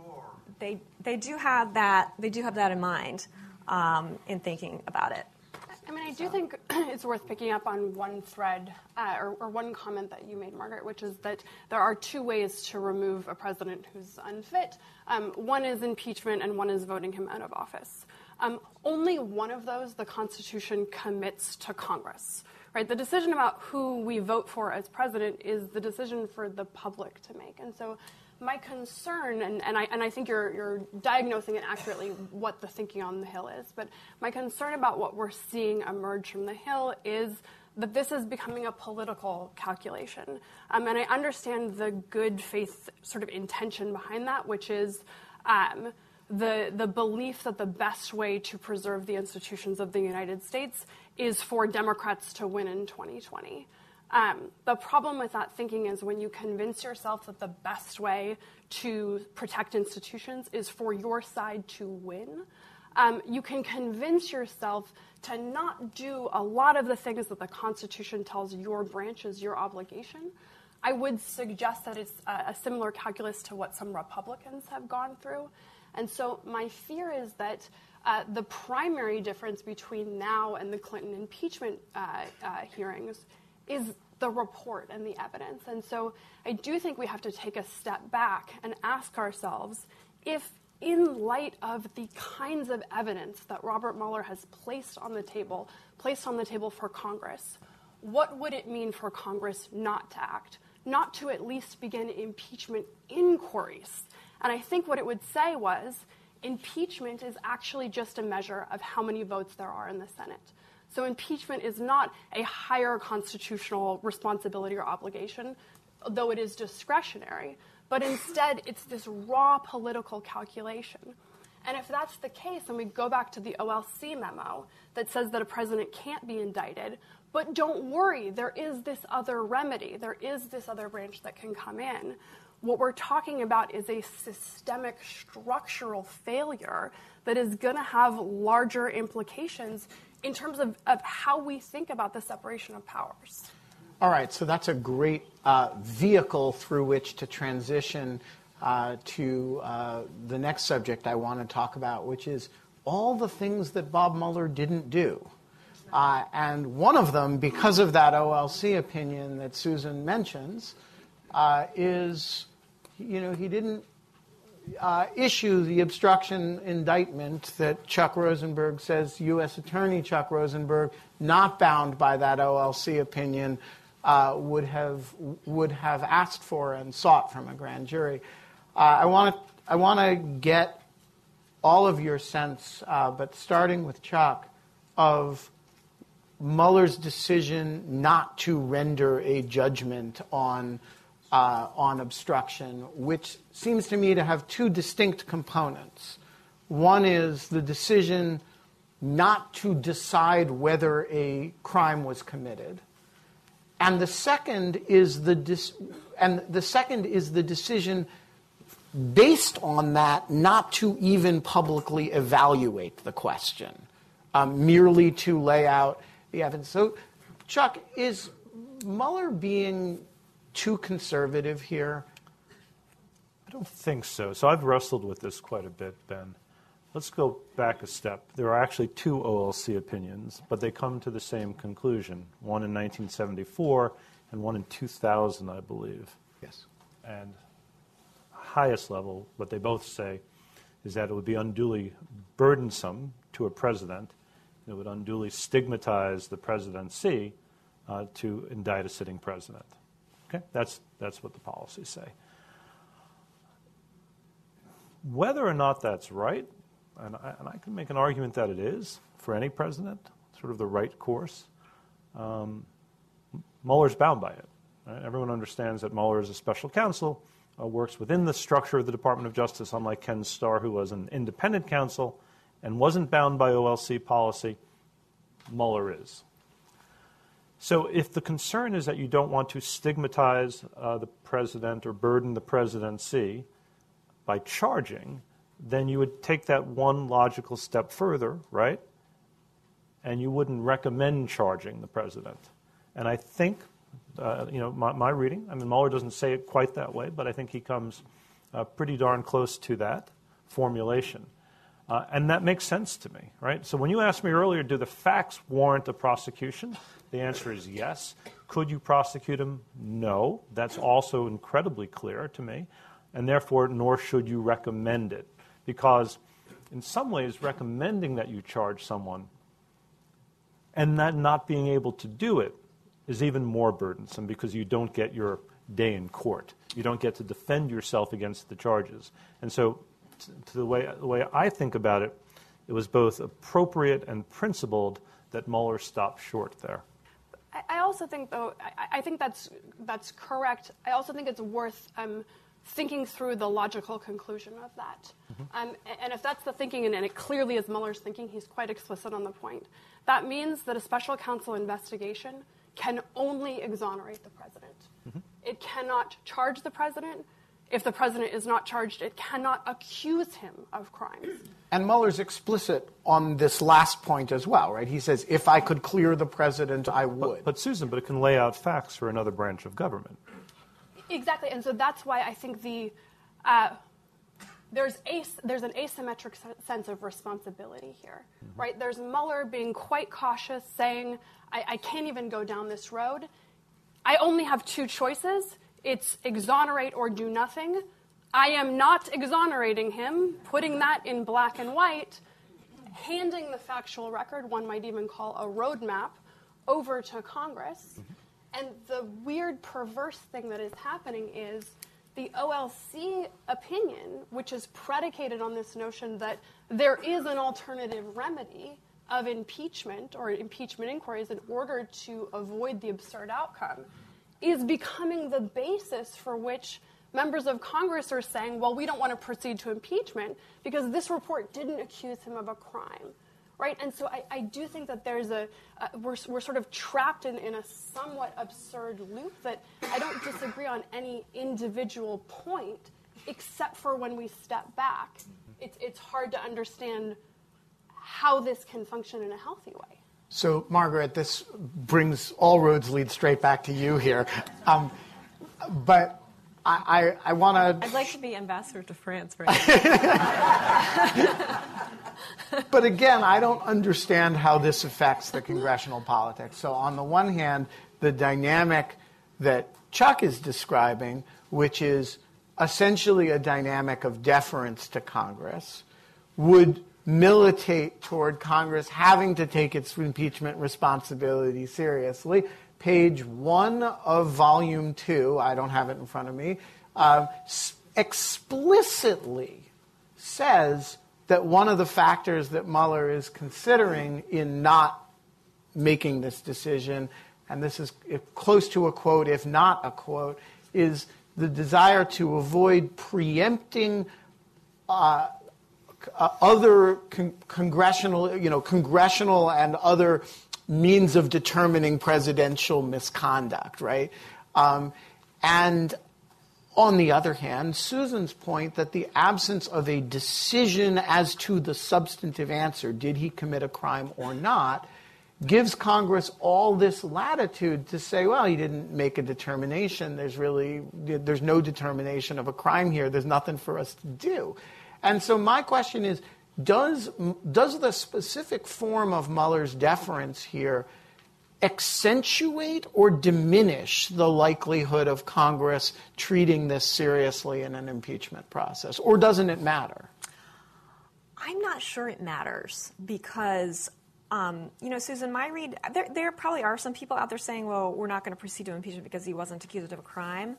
they they do have that they do have that in mind um, in thinking about it. I mean, I do think it's worth picking up on one thread uh, or, or one comment that you made, Margaret, which is that there are two ways to remove a president who's unfit. Um, one is impeachment and one is voting him out of office. Um, only one of those the Constitution commits to Congress. Right? The decision about who we vote for as president is the decision for the public to make. And so my concern, and, and, I, and I think you're, you're diagnosing it accurately what the thinking on the Hill is, but my concern about what we're seeing emerge from the Hill is that this is becoming a political calculation. Um, and I understand the good faith sort of intention behind that, which is um, the, the belief that the best way to preserve the institutions of the United States is for Democrats to win in twenty twenty. Um, the problem with that thinking is when you convince yourself that the best way to protect institutions is for your side to win, um, you can convince yourself to not do a lot of the things that the Constitution tells your branch is your obligation. I would suggest that it's a, a similar calculus to what some Republicans have gone through. And so my fear is that uh, the primary difference between now and the Clinton impeachment uh, uh, hearings is the report and the evidence. And so I do think we have to take a step back and ask ourselves if, in light of the kinds of evidence that Robert Mueller has placed on the table, placed on the table for Congress, what would it mean for Congress not to act, not to at least begin impeachment inquiries? And I think what it would say was impeachment is actually just a measure of how many votes there are in the Senate. So impeachment is not a higher constitutional responsibility or obligation, though it is discretionary, but instead it's this raw political calculation. And if that's the case, then we go back to the O L C memo that says that a president can't be indicted, but don't worry, there is this other remedy, there is this other branch that can come in. What we're talking about is a systemic structural failure that is going to have larger implications in terms of, of how we think about the separation of powers. All right, so that's a great uh, vehicle through which to transition uh, to uh, the next subject I want to talk about, which is all the things that Bob Mueller didn't do. Uh, and one of them, because of that O L C opinion that Susan mentions, uh, is, you know, he didn't Uh, issue the obstruction indictment that Chuck Rosenberg says, U S Attorney Chuck Rosenberg, not bound by that O L C opinion, uh, would have would have asked for and sought from a grand jury. Uh, I want to I want to get all of your sense, uh, but starting with Chuck, of Mueller's decision not to render a judgment on. Uh, on obstruction, which seems to me to have two distinct components. One is the decision not to decide whether a crime was committed, and the second is the dis- and the second is the decision based on that not to even publicly evaluate the question, um, merely to lay out the evidence. So, Chuck, is Mueller being too conservative here? I don't think so. So I've wrestled with this quite a bit, Ben. Let's go back a step. There are actually two O L C opinions, but they come to the same conclusion, one in nineteen seventy-four and one in two thousand, I believe. Yes. And highest level, what they both say is that it would be unduly burdensome to a president. It would unduly stigmatize the presidency uh, to indict a sitting president. Okay, that's that's what the policies say. Whether or not that's right, and I, and I can make an argument that it is for any president, sort of the right course. Um, Mueller's bound by it. Right? Everyone understands that Mueller is a special counsel, uh, works within the structure of the Department of Justice, unlike Ken Starr, who was an independent counsel and wasn't bound by O L C policy. Mueller is. So if the concern is that you don't want to stigmatize uh, the president or burden the presidency by charging, then you would take that one logical step further, right? And you wouldn't recommend charging the president. And I think, uh, you know, my, my reading, I mean, Mueller doesn't say it quite that way, but I think he comes uh, pretty darn close to that formulation. Uh, and that makes sense to me, right? So when you asked me earlier, do the facts warrant a prosecution? The answer is yes. Could you prosecute him? No. That's also incredibly clear to me. And therefore, nor should you recommend it. Because in some ways, recommending that you charge someone and that not being able to do it is even more burdensome because you don't get your day in court. You don't get to defend yourself against the charges. And so to the way, the way I think about it, it was both appropriate and principled that Mueller stopped short there. I also think, though, I, I think that's that's correct. I also think it's worth um, thinking through the logical conclusion of that. Mm-hmm. Um, and if that's the thinking, and, and it clearly is Mueller's thinking, he's quite explicit on the point. That means that a special counsel investigation can only exonerate the president. Mm-hmm. It cannot charge the president. If the president is not charged, it cannot accuse him of crimes. And Mueller's explicit on this last point as well, right? He says, if I could clear the president, I would. But, but Susan, but it can lay out facts for another branch of government. Exactly, and so that's why I think the uh, there's as, there's an asymmetric sense of responsibility here, mm-hmm. right? There's Mueller being quite cautious, saying, I, I can't even go down this road. I only have two choices. It's exonerate or do nothing. I am not exonerating him, putting that in black and white, handing the factual record, one might even call a roadmap, over to Congress. Mm-hmm. And the weird, perverse thing that is happening is the O L C opinion, which is predicated on this notion that there is an alternative remedy of impeachment or impeachment inquiries in order to avoid the absurd outcome, is becoming the basis for which members of Congress are saying, well, we don't want to proceed to impeachment because this report didn't accuse him of a crime, right? And so I, I do think that there's a, uh, we're, we're sort of trapped in, in a somewhat absurd loop that I don't disagree on any individual point, except for when we step back. It's, it's hard to understand how this can function in a healthy way. So, Margaret, this brings all roads lead straight back to you here. Um, but I, I, I want to... I'd like to be ambassador to France right now. But again, I don't understand how this affects the congressional politics. So on the one hand, the dynamic that Chuck is describing, which is essentially a dynamic of deference to Congress, would militate toward Congress having to take its impeachment responsibility seriously. Page one of volume two, I don't have it in front of me, uh, explicitly says that one of the factors that Mueller is considering in not making this decision, and this is close to a quote, if not a quote, is the desire to avoid preempting uh, Uh, other con- congressional, you know, congressional and other means of determining presidential misconduct, right? Um, and on the other hand, Susan's point that the absence of a decision as to the substantive answer, did he commit a crime or not, gives Congress all this latitude to say, well, he didn't make a determination. There's really, there's no determination of a crime here. There's nothing for us to do. And so my question is, does, does the specific form of Mueller's deference here accentuate or diminish the likelihood of Congress treating this seriously in an impeachment process? Or doesn't it matter? I'm not sure it matters because, um, you know, Susan, my read, there, there probably are some people out there saying, well, we're not going to proceed to impeachment because he wasn't accused of a crime.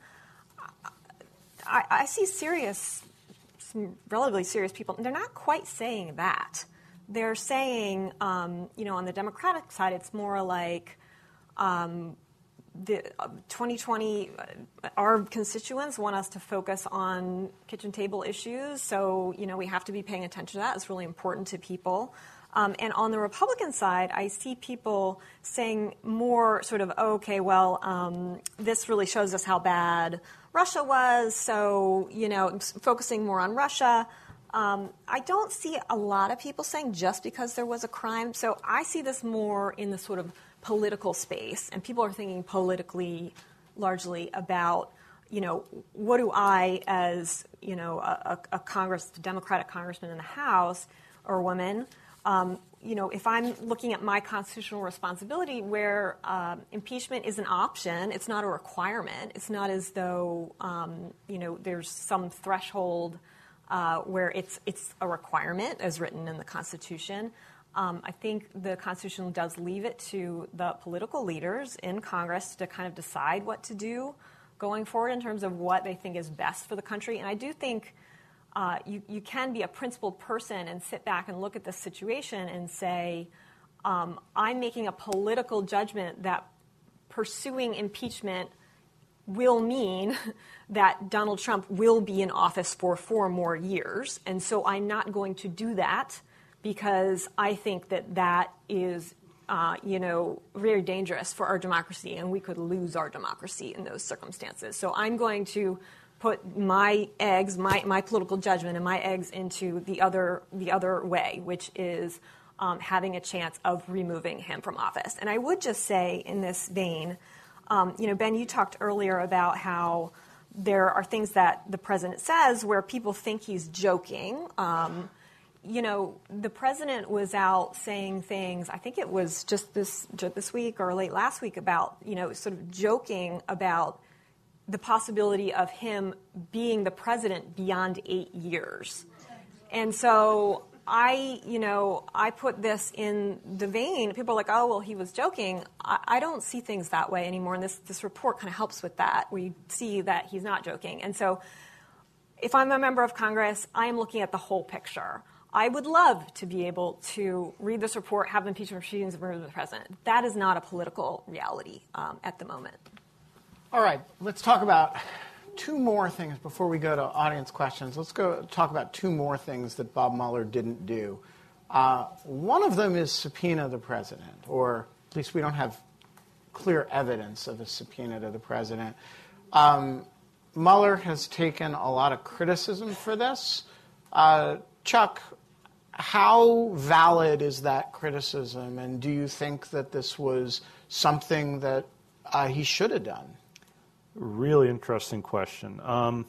I, I see serious... relatively serious people, and they're not quite saying that. They're saying, um, you know, on the Democratic side, it's more like um, the uh, twenty twenty, uh, our constituents want us to focus on kitchen table issues, so, you know, we have to be paying attention to that. It's really important to people. Um, and on the Republican side, I see people saying more sort of, oh, okay, well, um, this really shows us how bad Russia was, so, you know, focusing more on Russia. Um, I don't see a lot of people saying just because there was a crime. So I see this more in the sort of political space, and people are thinking politically largely about, you know, what do I, as, you know, a, a Congress, Democratic congressman in the House or woman, um, you know, if I'm looking at my constitutional responsibility where um, impeachment is an option, it's not a requirement. It's not as though, um, you know, there's some threshold uh, where it's it's a requirement as written in the Constitution. Um, I think the Constitution does leave it to the political leaders in Congress to kind of decide what to do going forward in terms of what they think is best for the country. And I do think uh, you, you can be a principled person and sit back and look at this situation and say, um, I'm making a political judgment that pursuing impeachment will mean that Donald Trump will be in office for four more years. And so I'm not going to do that because I think that that is, uh, you know, very dangerous for our democracy, and we could lose our democracy in those circumstances. So I'm going to put my eggs, my, my political judgment and my eggs into the other the other way, which is um, having a chance of removing him from office. And I would just say in this vein, um, you know, Ben, you talked earlier about how there are things that the president says where people think he's joking. Um, you know, the president was out saying things, I think it was just this just this week or late last week, about, you know, sort of joking about the possibility of him being the president beyond eight years. And so I, you know, I put this in the vein. People are like, oh, well, he was joking. I, I don't see things that way anymore. And this, this report kind of helps with that. We see that he's not joking. And so if I'm a member of Congress, I am looking at the whole picture. I would love to be able to read this report, have impeachment proceedings, and remove the president. That is not a political reality um, at the moment. All right, let's talk about two more things before we go to audience questions. Let's go talk about two more things that Bob Mueller didn't do. Uh, one of them is subpoena the president, or at least we don't have clear evidence of a subpoena to the president. Um, Mueller has taken a lot of criticism for this. Uh, Chuck, how valid is that criticism, and do you think that this was something that uh, he should have done? Really interesting question. Um,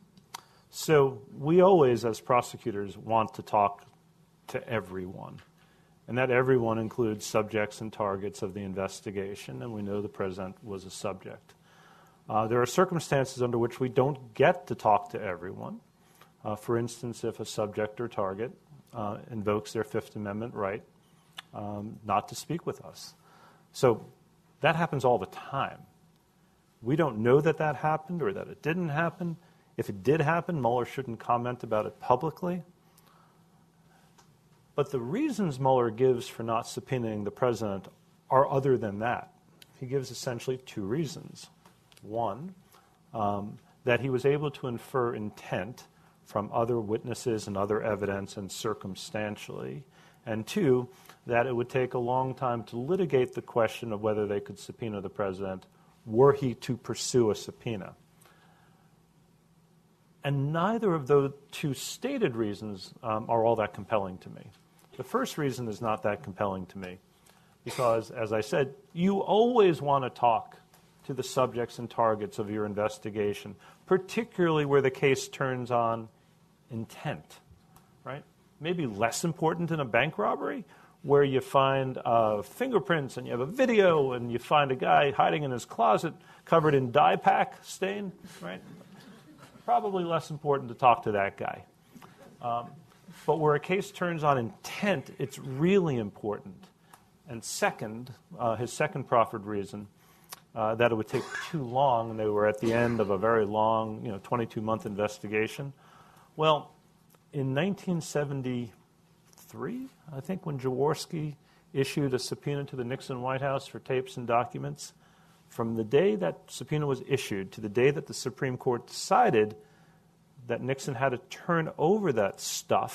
so we always, as prosecutors, want to talk to everyone. And that everyone includes subjects and targets of the investigation, and we know the president was a subject. Uh, there are circumstances under which we don't get to talk to everyone. Uh, for instance, if a subject or target uh, invokes their Fifth Amendment right um, not to speak with us. So that happens all the time. We don't know that that happened or that it didn't happen. If it did happen, Mueller shouldn't comment about it publicly. But the reasons Mueller gives for not subpoenaing the president are other than that. He gives essentially two reasons. One, um, that he was able to infer intent from other witnesses and other evidence and circumstantially. And two, that it would take a long time to litigate the question of whether they could subpoena the president were he to pursue a subpoena. And neither of those two stated reasons um, are all that compelling to me. The first reason is not that compelling to me because, as I said, you always want to talk to the subjects and targets of your investigation, particularly where the case turns on intent, right? Maybe less important in a bank robbery, where you find uh, fingerprints and you have a video and you find a guy hiding in his closet covered in dye pack stain, right? Probably less important to talk to that guy. Um, but where a case turns on intent, it's really important. And second, uh, his second proffered reason, uh, that it would take too long, and they were at the end of a very long, you know, twenty-two month investigation. Well, in nineteen seventy-three, I think, when Jaworski issued a subpoena to the Nixon White House for tapes and documents, from the day that subpoena was issued to the day that the Supreme Court decided that Nixon had to turn over that stuff,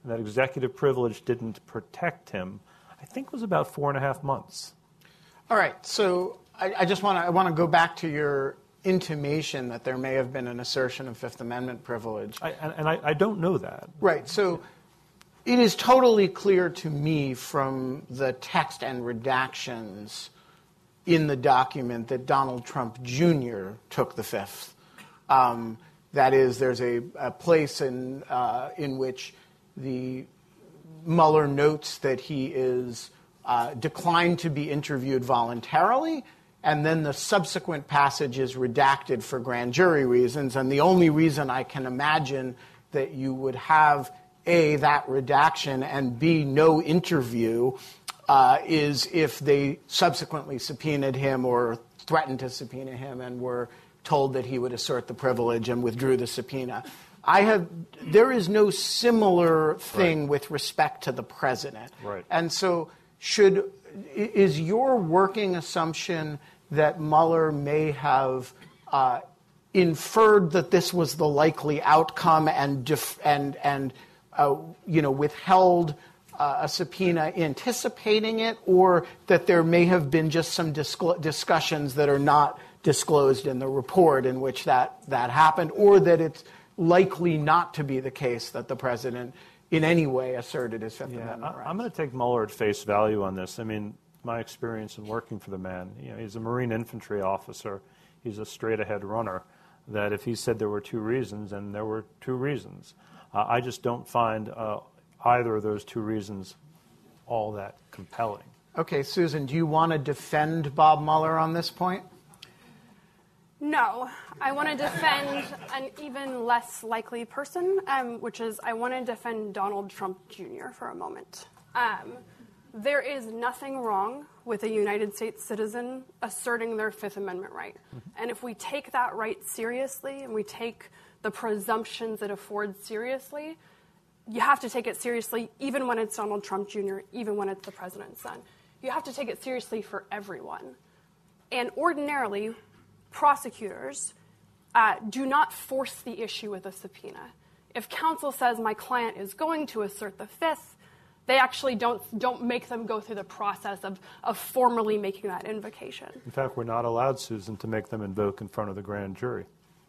and that executive privilege didn't protect him, I think was about four and a half months. All right, so I, I just want to I want to go back to your intimation that there may have been an assertion of Fifth Amendment privilege. I, and and I, I don't know that. Right, so it is totally clear to me from the text and redactions in the document that Donald Trump Junior took the Fifth. Um, that is, there's a, a place in uh, in which the Mueller notes that he is uh, declined to be interviewed voluntarily, and then the subsequent passage is redacted for grand jury reasons. And the only reason I can imagine that you would have A, that redaction, and B, no interview uh, is if they subsequently subpoenaed him or threatened to subpoena him and were told that he would assert the privilege and withdrew the subpoena. I have, there is no similar thing right. with respect to the president. Right. And so should, is your working assumption that Mueller may have uh, inferred that this was the likely outcome and, def- and, and uh, you know, withheld uh, a subpoena anticipating it, or that there may have been just some disclo- discussions that are not disclosed in the report in which that, that happened, or that it's likely not to be the case that the president in any way asserted his Fifth yeah, Amendment I, rights? I'm going to take Mueller at face value on this. I mean, my experience in working for the man, you know, he's a Marine infantry officer. He's a straight-ahead runner, that if he said there were two reasons, and there were two reasons. Uh, I just don't find uh, either of those two reasons all that compelling. Okay, Susan, do you want to defend Bob Mueller on this point? No, I want to defend an even less likely person, um, which is I want to defend Donald Trump Junior for a moment. Um, there is nothing wrong with a United States citizen asserting their Fifth Amendment right. Mm-hmm. And if we take that right seriously and we take the presumptions it affords seriously, you have to take it seriously even when it's Donald Trump Junior, even when it's the president's son. You have to take it seriously for everyone. And ordinarily, prosecutors uh, do not force the issue with a subpoena. If counsel says my client is going to assert the Fifth, they actually don't don't make them go through the process of, of formally making that invocation. In fact, we're not allowed, Susan, to make them invoke in front of the grand jury.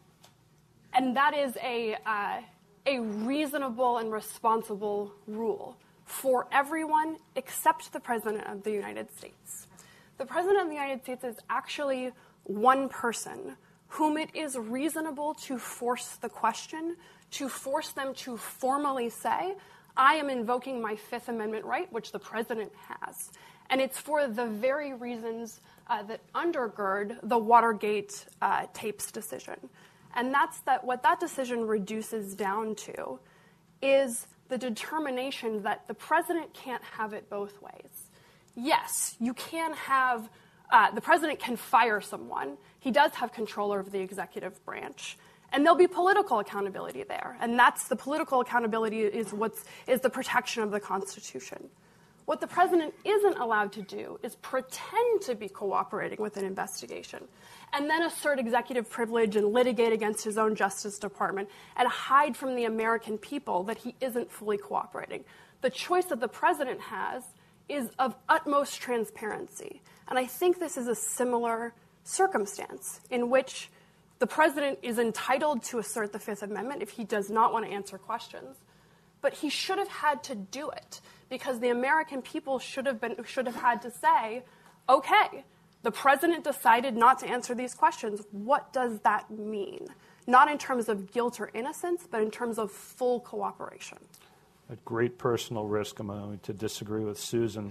And that is a uh, a reasonable and responsible rule for everyone except the President of the United States. The President of the United States is actually one person whom it is reasonable to force the question, to force them to formally say, I am invoking my Fifth Amendment right, which the president has. And it's for the very reasons uh, that undergird the Watergate uh, tapes decision. And that's that what that decision reduces down to is the determination that the president can't have it both ways. Yes, you can have Uh, the president can fire someone. He does have control over the executive branch. And there'll be political accountability there. And that's the political accountability is what's is the protection of the Constitution. What the president isn't allowed to do is pretend to be cooperating with an investigation and then assert executive privilege and litigate against his own Justice Department and hide from the American people that he isn't fully cooperating. The choice that the president has is of utmost transparency. And I think this is a similar circumstance in which the president is entitled to assert the Fifth Amendment if he does not want to answer questions. But he should have had to do it because the American people should have been should have had to say, okay, the president decided not to answer these questions. What does that mean? Not in terms of guilt or innocence, but in terms of full cooperation. At great personal risk, I'm going to disagree with Susan.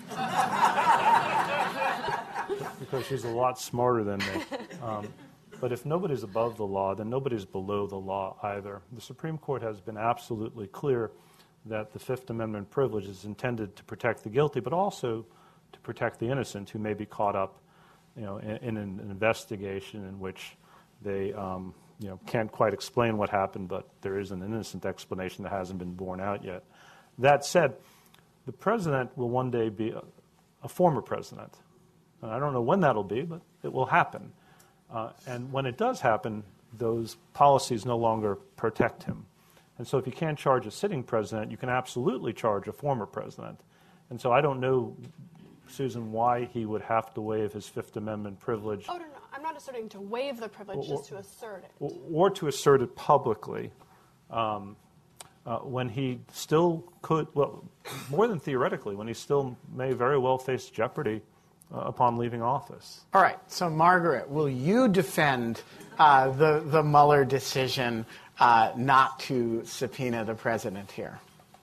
Because she's a lot smarter than me. Um, but if nobody's above the law, then nobody's below the law either. The Supreme Court has been absolutely clear that the Fifth Amendment privilege is intended to protect the guilty, but also to protect the innocent who may be caught up, you know, in, in an investigation in which they, um, you know, can't quite explain what happened, but there is an innocent explanation that hasn't been borne out yet. That said, the president will one day be a, a former president. And I don't know when that'll be, but it will happen. Uh, and when it does happen, those policies no longer protect him. And so if you can't charge a sitting president, you can absolutely charge a former president. And so I don't know, Susan, why he would have to waive his Fifth Amendment privilege. Oh, no, no. I'm not asserting to waive the privilege, or, just to assert it. Or, or to assert it publicly. Um, uh, when he still could, well, more than theoretically, when he still may very well face jeopardy uh, upon leaving office. All right. So, Margaret, will you defend uh, the, the Mueller decision uh, not to subpoena the president here?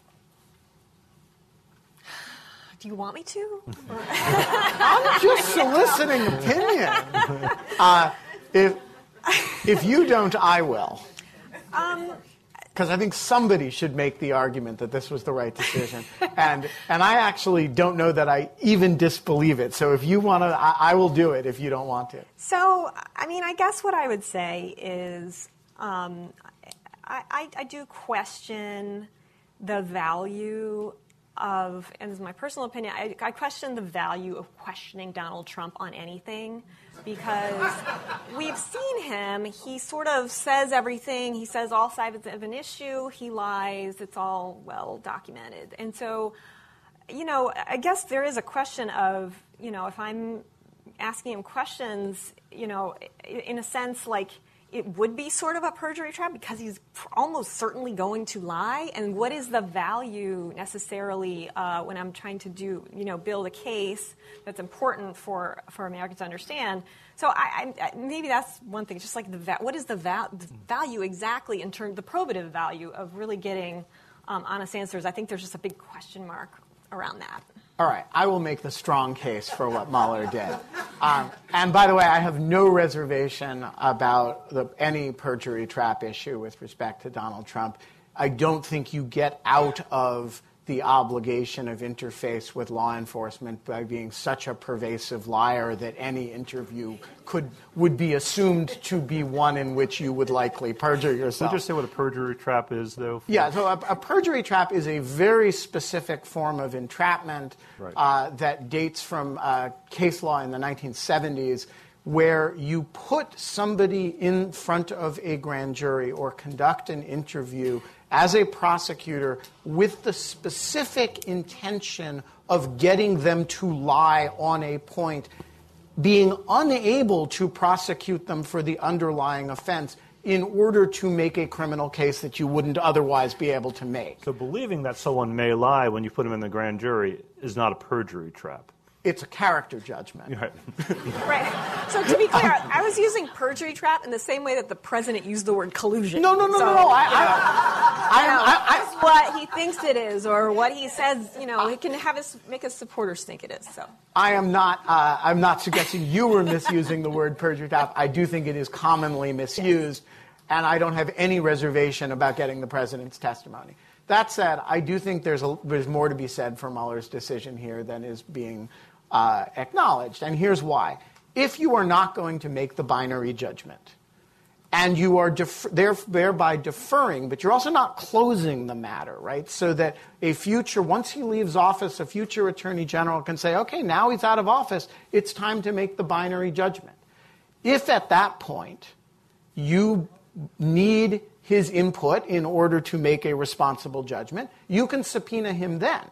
Do you want me to? I'm just soliciting opinion. Uh, if, if you don't, I will. Um... Because I think somebody should make the argument that this was the right decision. and and I actually don't know that I even disbelieve it. So if you want to, I, I will do it if you don't want to. So, I mean, I guess what I would say is um, I, I, I do question the value of, and this is my personal opinion, I, I question the value of questioning Donald Trump on anything, because we've seen him, he sort of says everything, he says all sides of an issue, he lies, it's all well documented. And so, you know, I guess there is a question of, you know, if I'm asking him questions, you know, in a sense, like, it would be sort of a perjury trap because he's almost certainly going to lie. And what is the value necessarily uh, when I'm trying to do, you know, build a case that's important for, for Americans to understand? So I, I, maybe that's one thing. Just like the va- what is the, va- the value exactly in terms the probative value of really getting um, honest answers? I think there's just a big question mark around that. All right, I will make the strong case for what Mueller did. Um, and by the way, I have no reservation about the, any perjury trap issue with respect to Donald Trump. I don't think you get out of the obligation of interface with law enforcement by being such a pervasive liar that any interview could would be assumed to be one in which you would likely perjure yourself. Can you just say what a perjury trap is, though? Yeah, so a, a perjury trap is a very specific form of entrapment right. uh, that dates from uh, case law in the nineteen seventies, where you put somebody in front of a grand jury or conduct an interview as a prosecutor with the specific intention of getting them to lie on a point, being unable to prosecute them for the underlying offense in order to make a criminal case that you wouldn't otherwise be able to make. So believing that someone may lie when you put them in the grand jury is not a perjury trap. It's a character judgment. Right. Right. So to be clear, I was using perjury trap in the same way that the president used the word collusion. No, no, no, so, no, no. I, you know, I, I, I, I, I, what he thinks it is, or what he says, you know, he can have his make his supporters think it is. So I am not. Uh, I'm not suggesting you were misusing the word perjury trap. I do think it is commonly misused, and I don't have any reservation about getting the president's testimony. That said, I do think there's a, there's more to be said for Mueller's decision here than is being Uh, acknowledged, and here's why. If you are not going to make the binary judgment, and you are def- thereby deferring, but you're also not closing the matter, right? So that a future, once he leaves office, a future attorney general can say, okay, now he's out of office, it's time to make the binary judgment. If at that point you need his input in order to make a responsible judgment, you can subpoena him then.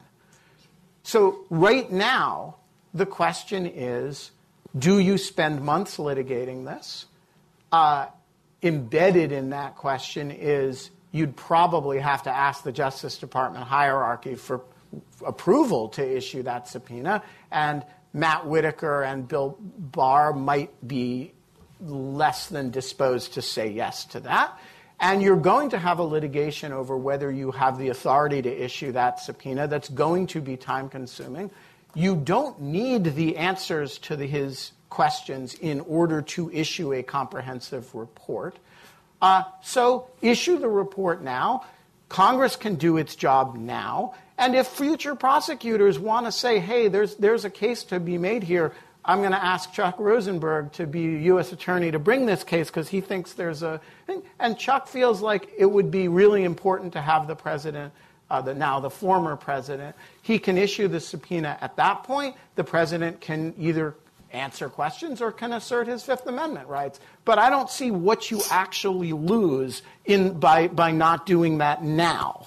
So right now, the question is, do you spend months litigating this? Uh, embedded in that question is you'd probably have to ask the Justice Department hierarchy for approval to issue that subpoena, and Matt Whitaker and Bill Barr might be less than disposed to say yes to that. And you're going to have a litigation over whether you have the authority to issue that subpoena that's going to be time-consuming. You don't need the answers to the, his questions in order to issue a comprehensive report. Uh, so issue the report now. Congress can do its job now. And if future prosecutors want to say, hey, there's, there's a case to be made here, I'm going to ask Chuck Rosenberg to be U S attorney to bring this case because he thinks there's a thing. And Chuck feels like it would be really important to have the president Uh, the, now the former president, he can issue the subpoena at that point. The president can either answer questions or can assert his Fifth Amendment rights. But I don't see what you actually lose in by by not doing that now.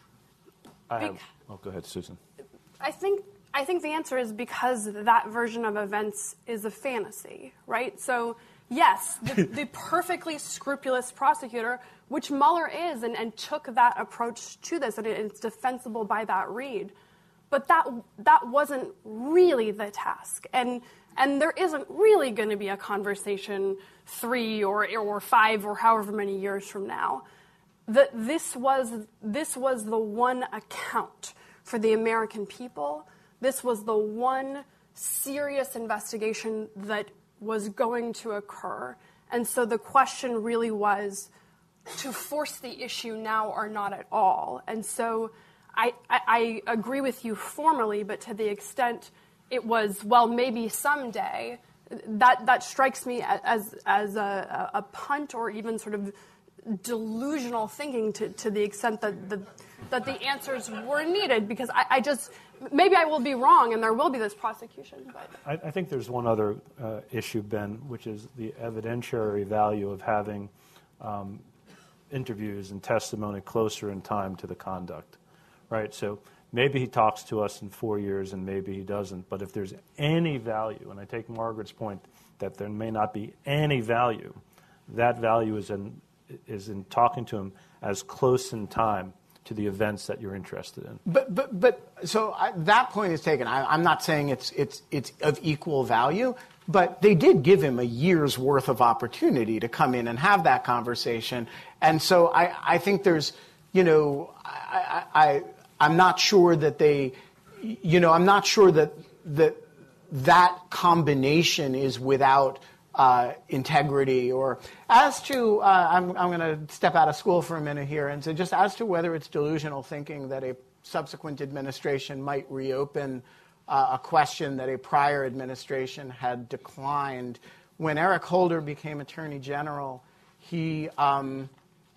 I have, oh, go ahead, Susan. I think I think the answer is because that version of events is a fantasy, right? So yes, the, the perfectly scrupulous prosecutor, which Mueller is, and, and took that approach to this, and it, it's defensible by that read. But that that wasn't really the task, and and there isn't really going to be a conversation three or or five or however many years from now. That this was this was the one account for the American people. This was the one serious investigation that was going to occur, and so the question really was to force the issue now or not at all. And so I, I, I agree with you formally, but to the extent it was, well, maybe someday, that that strikes me as as a, a punt or even sort of delusional thinking to, to the extent that the that the answers were needed, because I, I just maybe I will be wrong and there will be this prosecution. But I, I think there's one other uh, issue, Ben, which is the evidentiary value of having um, interviews and testimony closer in time to the conduct, right? So maybe he talks to us in four years and maybe he doesn't, but if there's any value, and I take Margaret's point that there may not be any value, that value is in is in talking to him as close in time to the events that you're interested in. But but but so I, that point is taken. I, I'm not saying it's it's it's of equal value, but they did give him a year's worth of opportunity to come in and have that conversation. And so I, I think there's, you know, I, I, I I'm not sure that they, you know, I'm not sure that that that combination is without Uh, integrity. Or as to, uh, I'm, I'm going to step out of school for a minute here and say just as to whether it's delusional thinking that a subsequent administration might reopen uh, a question that a prior administration had declined. When Eric Holder became Attorney General, he um,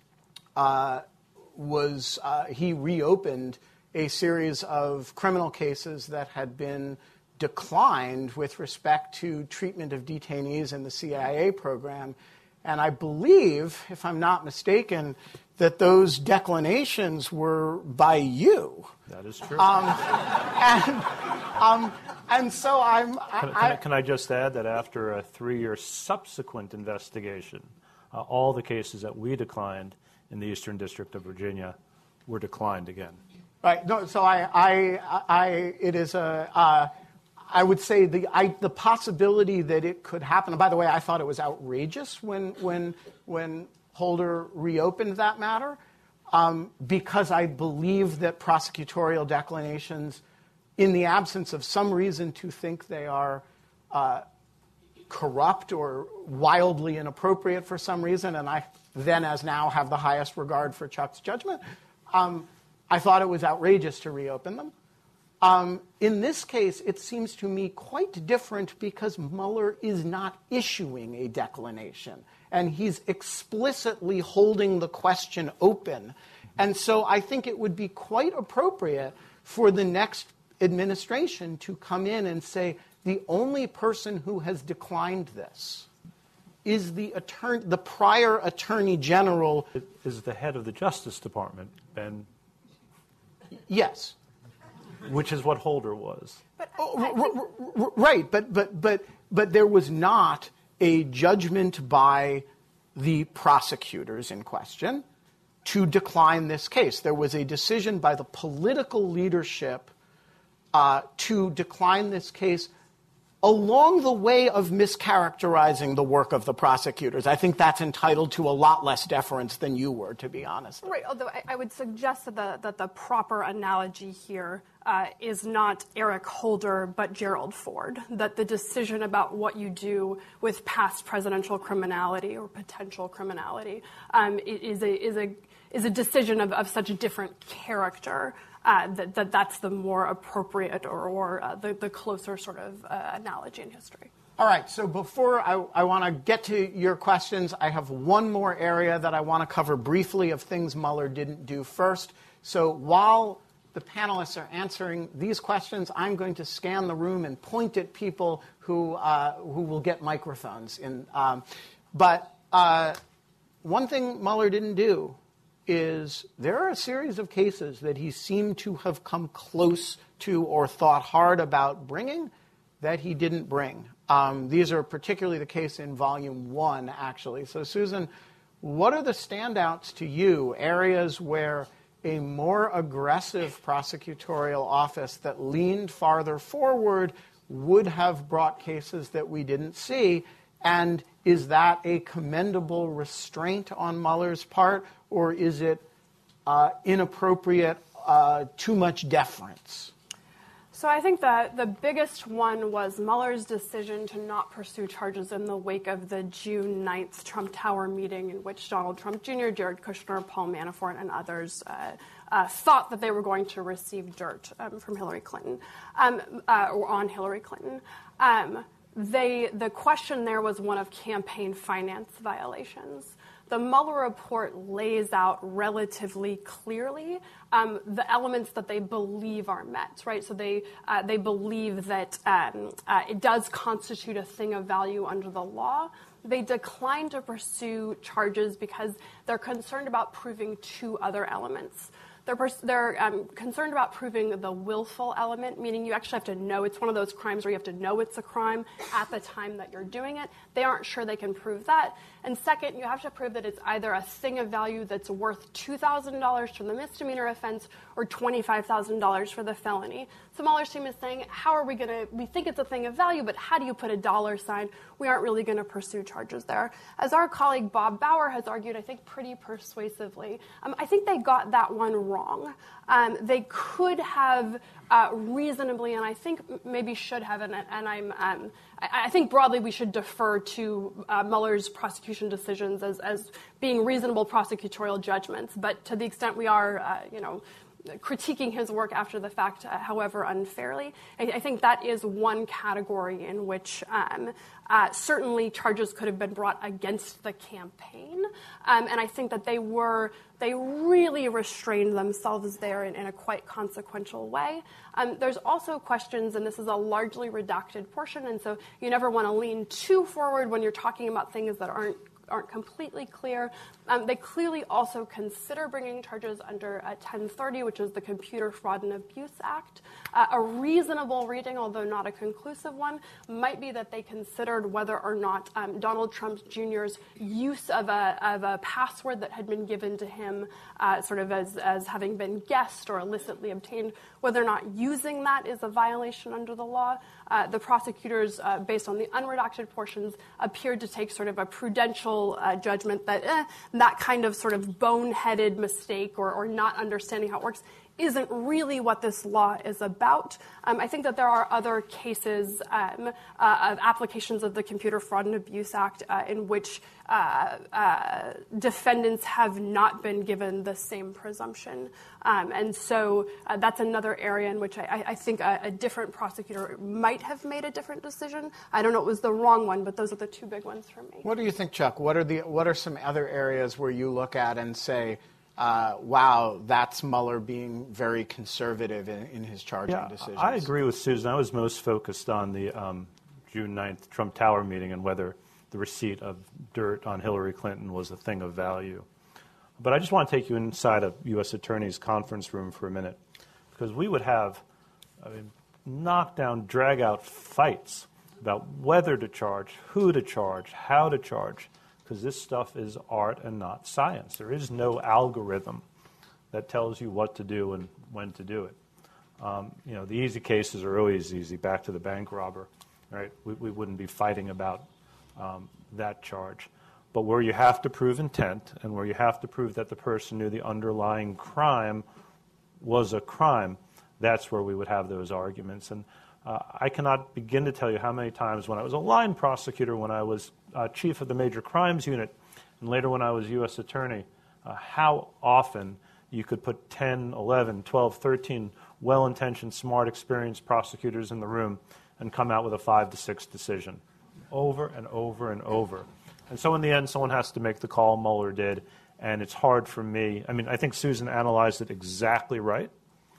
uh, was uh, he reopened a series of criminal cases that had been declined with respect to treatment of detainees in the C I A program. And I believe, if I'm not mistaken, that those declinations were by you. That is true. Um, and, um, and so I'm... Can, I, can, I, can I just add that after a three-year subsequent investigation, uh, all the cases that we declined in the Eastern District of Virginia were declined again. Right. No, so I, I, I, it is a... Uh, I would say the I, the possibility that it could happen. And by the way, I thought it was outrageous when when when Holder reopened that matter, um, because I believe that prosecutorial declinations, in the absence of some reason to think they are uh, corrupt or wildly inappropriate for some reason, and I then, as now, have the highest regard for Chuck's judgment, um, I thought it was outrageous to reopen them. Um, in this case, it seems to me quite different because Mueller is not issuing a declination, and he's explicitly holding the question open. And so I think it would be quite appropriate for the next administration to come in and say, the only person who has declined this is the attorney, the prior Attorney General. It is the head of the Justice Department, Ben. Yes. Which is what Holder was. But I, oh, I think... r- r- right, but but but but there was not a judgment by the prosecutors in question to decline this case. There was a decision by the political leadership uh, to decline this case along the way of mischaracterizing the work of the prosecutors. I think that's entitled to a lot less deference than you were, to be honest. Right, although I, I would suggest that the, that the proper analogy here uh, is not Eric Holder, but Gerald Ford, that the decision about what you do with past presidential criminality or potential criminality um, is, a, is, a, is a decision of, of such a different character. Uh, that, that that's the more appropriate or, or uh, the, the closer sort of uh, analogy in history. All right, so before I, I want to get to your questions, I have one more area that I want to cover briefly of things Mueller didn't do first. So while the panelists are answering these questions, I'm going to scan the room and point at people who uh, who will get microphones. In, um, but uh, one thing Mueller didn't do is there are a series of cases that he seemed to have come close to or thought hard about bringing that he didn't bring. Um, these are particularly the case in Volume one, actually. So, Susan, what are the standouts to you, areas where a more aggressive prosecutorial office that leaned farther forward would have brought cases that we didn't see? And is that a commendable restraint on Mueller's part, or is it uh, inappropriate, uh, too much deference? So I think that the biggest one was Mueller's decision to not pursue charges in the wake of the June ninth Trump Tower meeting, in which Donald Trump Junior, Jared Kushner, Paul Manafort, and others uh, uh, thought that they were going to receive dirt um, from Hillary Clinton, um, uh, or on Hillary Clinton. Um, they, the question there was one of campaign finance violations. The Mueller report lays out relatively clearly um, the elements that they believe are met, right? So they uh, they believe that um, uh, it does constitute a thing of value under the law. They decline to pursue charges because they're concerned about proving two other elements. They're, pers- they're um, concerned about proving the willful element, meaning you actually have to know. It's one of those crimes where you have to know it's a crime at the time that you're doing it. They aren't sure they can prove that. And second, you have to prove that it's either a thing of value that's worth two thousand dollars for the misdemeanor offense or twenty-five thousand dollars for the felony. So Mueller's team is saying, how are we going to, we think it's a thing of value, but how do you put a dollar sign? We aren't really going to pursue charges there. As our colleague Bob Bauer has argued, I think pretty persuasively, um, I think they got that one wrong. Um, they could have uh, reasonably, and I think maybe should have, and, and I'm, um, I, I think broadly we should defer to uh, Mueller's prosecution decisions as, as being reasonable prosecutorial judgments. But to the extent we are, uh, you know, critiquing his work after the fact, uh, however unfairly, I, I think that is one category in which um, uh, certainly charges could have been brought against the campaign. Um, and I think that they were, they really restrained themselves there in, in a quite consequential way. Um, there's also questions, and this is a largely redacted portion, and so you never want to lean too forward when you're talking about things that aren't aren't completely clear. Um, they clearly also consider bringing charges under uh, ten thirty, which is the Computer Fraud and Abuse Act. Uh, a reasonable reading, although not a conclusive one, might be that they considered whether or not um, Donald Trump Junior's use of a, of a password that had been given to him uh, sort of as, as having been guessed or illicitly obtained, whether or not using that is a violation under the law. Uh, the prosecutors, uh, based on the unredacted portions, appeared to take sort of a prudential uh, judgment that eh, that kind of sort of boneheaded mistake or, or not understanding how it works isn't really what this law is about. Um, I think that there are other cases um, uh, of applications of the Computer Fraud and Abuse Act uh, in which uh, uh, defendants have not been given the same presumption. Um, and so uh, that's another area in which I, I think a, a different prosecutor might have made a different decision. I don't know it was the wrong one, but those are the two big ones for me. What do you think, Chuck? What are the what are some other areas where you look at and say, Uh, wow, that's Mueller being very conservative in, in his charging yeah, decisions? I agree with Susan. I was most focused on the um, June ninth Trump Tower meeting and whether the receipt of dirt on Hillary Clinton was a thing of value. But I just want to take you inside a U S attorney's conference room for a minute, because we would have I mean, knockdown, drag-out fights about whether to charge, who to charge, how to charge, because this stuff is art and not science. There is no algorithm that tells you what to do and when to do it. Um, you know, the easy cases are always easy. Back to the bank robber, right? We, we wouldn't be fighting about um, that charge. But where you have to prove intent and where you have to prove that the person knew the underlying crime was a crime, that's where we would have those arguments. And Uh, I cannot begin to tell you how many times when I was a line prosecutor, when I was uh, chief of the major crimes unit, and later when I was U S attorney, uh, how often you could put ten, eleven, twelve, thirteen well-intentioned, smart, experienced prosecutors in the room and come out with a five to six decision over and over and over. And so in the end, someone has to make the call. Mueller did, and it's hard for me. I mean, I think Susan analyzed it exactly right.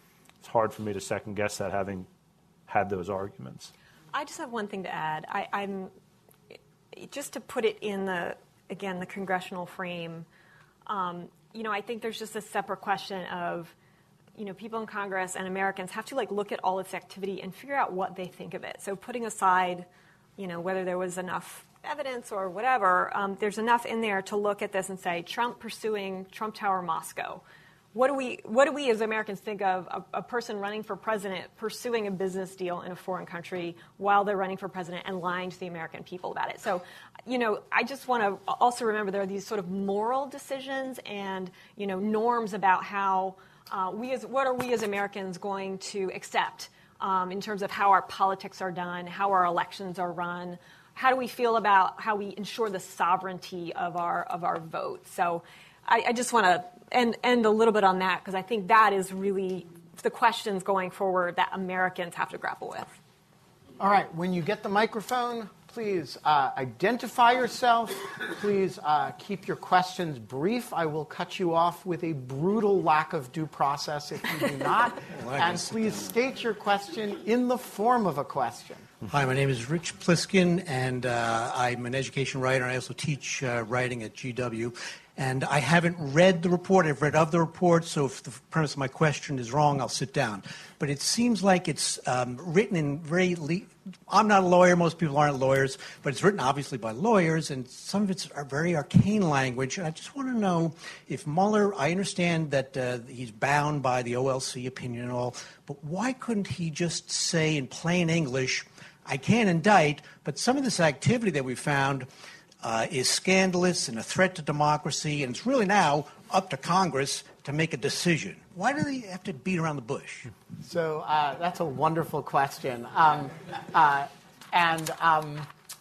it's hard for me to second guess that, having had those arguments. I just have one thing to add. I, I'm just to put it in the again the congressional frame. Um, you know, I think there's just a separate question of, you know, people in Congress and Americans have to like look at all its activity and figure out what they think of it. So putting aside, you know, whether there was enough evidence or whatever, um, there's enough in there to look at this and say, Trump pursuing Trump Tower Moscow. What do we, what do we as Americans think of a, a person running for president pursuing a business deal in a foreign country while they're running for president and lying to the American people about it? So, you know, I just want to also remember there are these sort of moral decisions and, you know, norms about how uh, we as, what are we as Americans going to accept um, in terms of how our politics are done, how our elections are run. How do we feel about how we ensure the sovereignty of our of our vote? So I, I just want to end, end a little bit on that, because I think that is really the questions going forward that Americans have to grapple with. All right. When you get the microphone, please uh, identify yourself. Please uh, keep your questions brief. I will cut you off with a brutal lack of due process if you do not. Well, and please state your question in the form of a question. Hi, my name is Rich Pliskin, and uh, I'm an education writer, and I also teach uh, writing at G W. And I haven't read the report. I've read of the report, so if the premise of my question is wrong, I'll sit down. But it seems like it's um, written in very le- – I'm not a lawyer. Most people aren't lawyers. But it's written, obviously, by lawyers, and some of it's very arcane language. And I just want to know if Mueller – I understand that uh, he's bound by the O L C opinion and all, but why couldn't he just say in plain English, I can't indict, but some of this activity that we found – Uh, is scandalous and a threat to democracy, and it's really now up to Congress to make a decision. Why do they have to beat around the bush? So uh, that's a wonderful question. Um, uh, and um,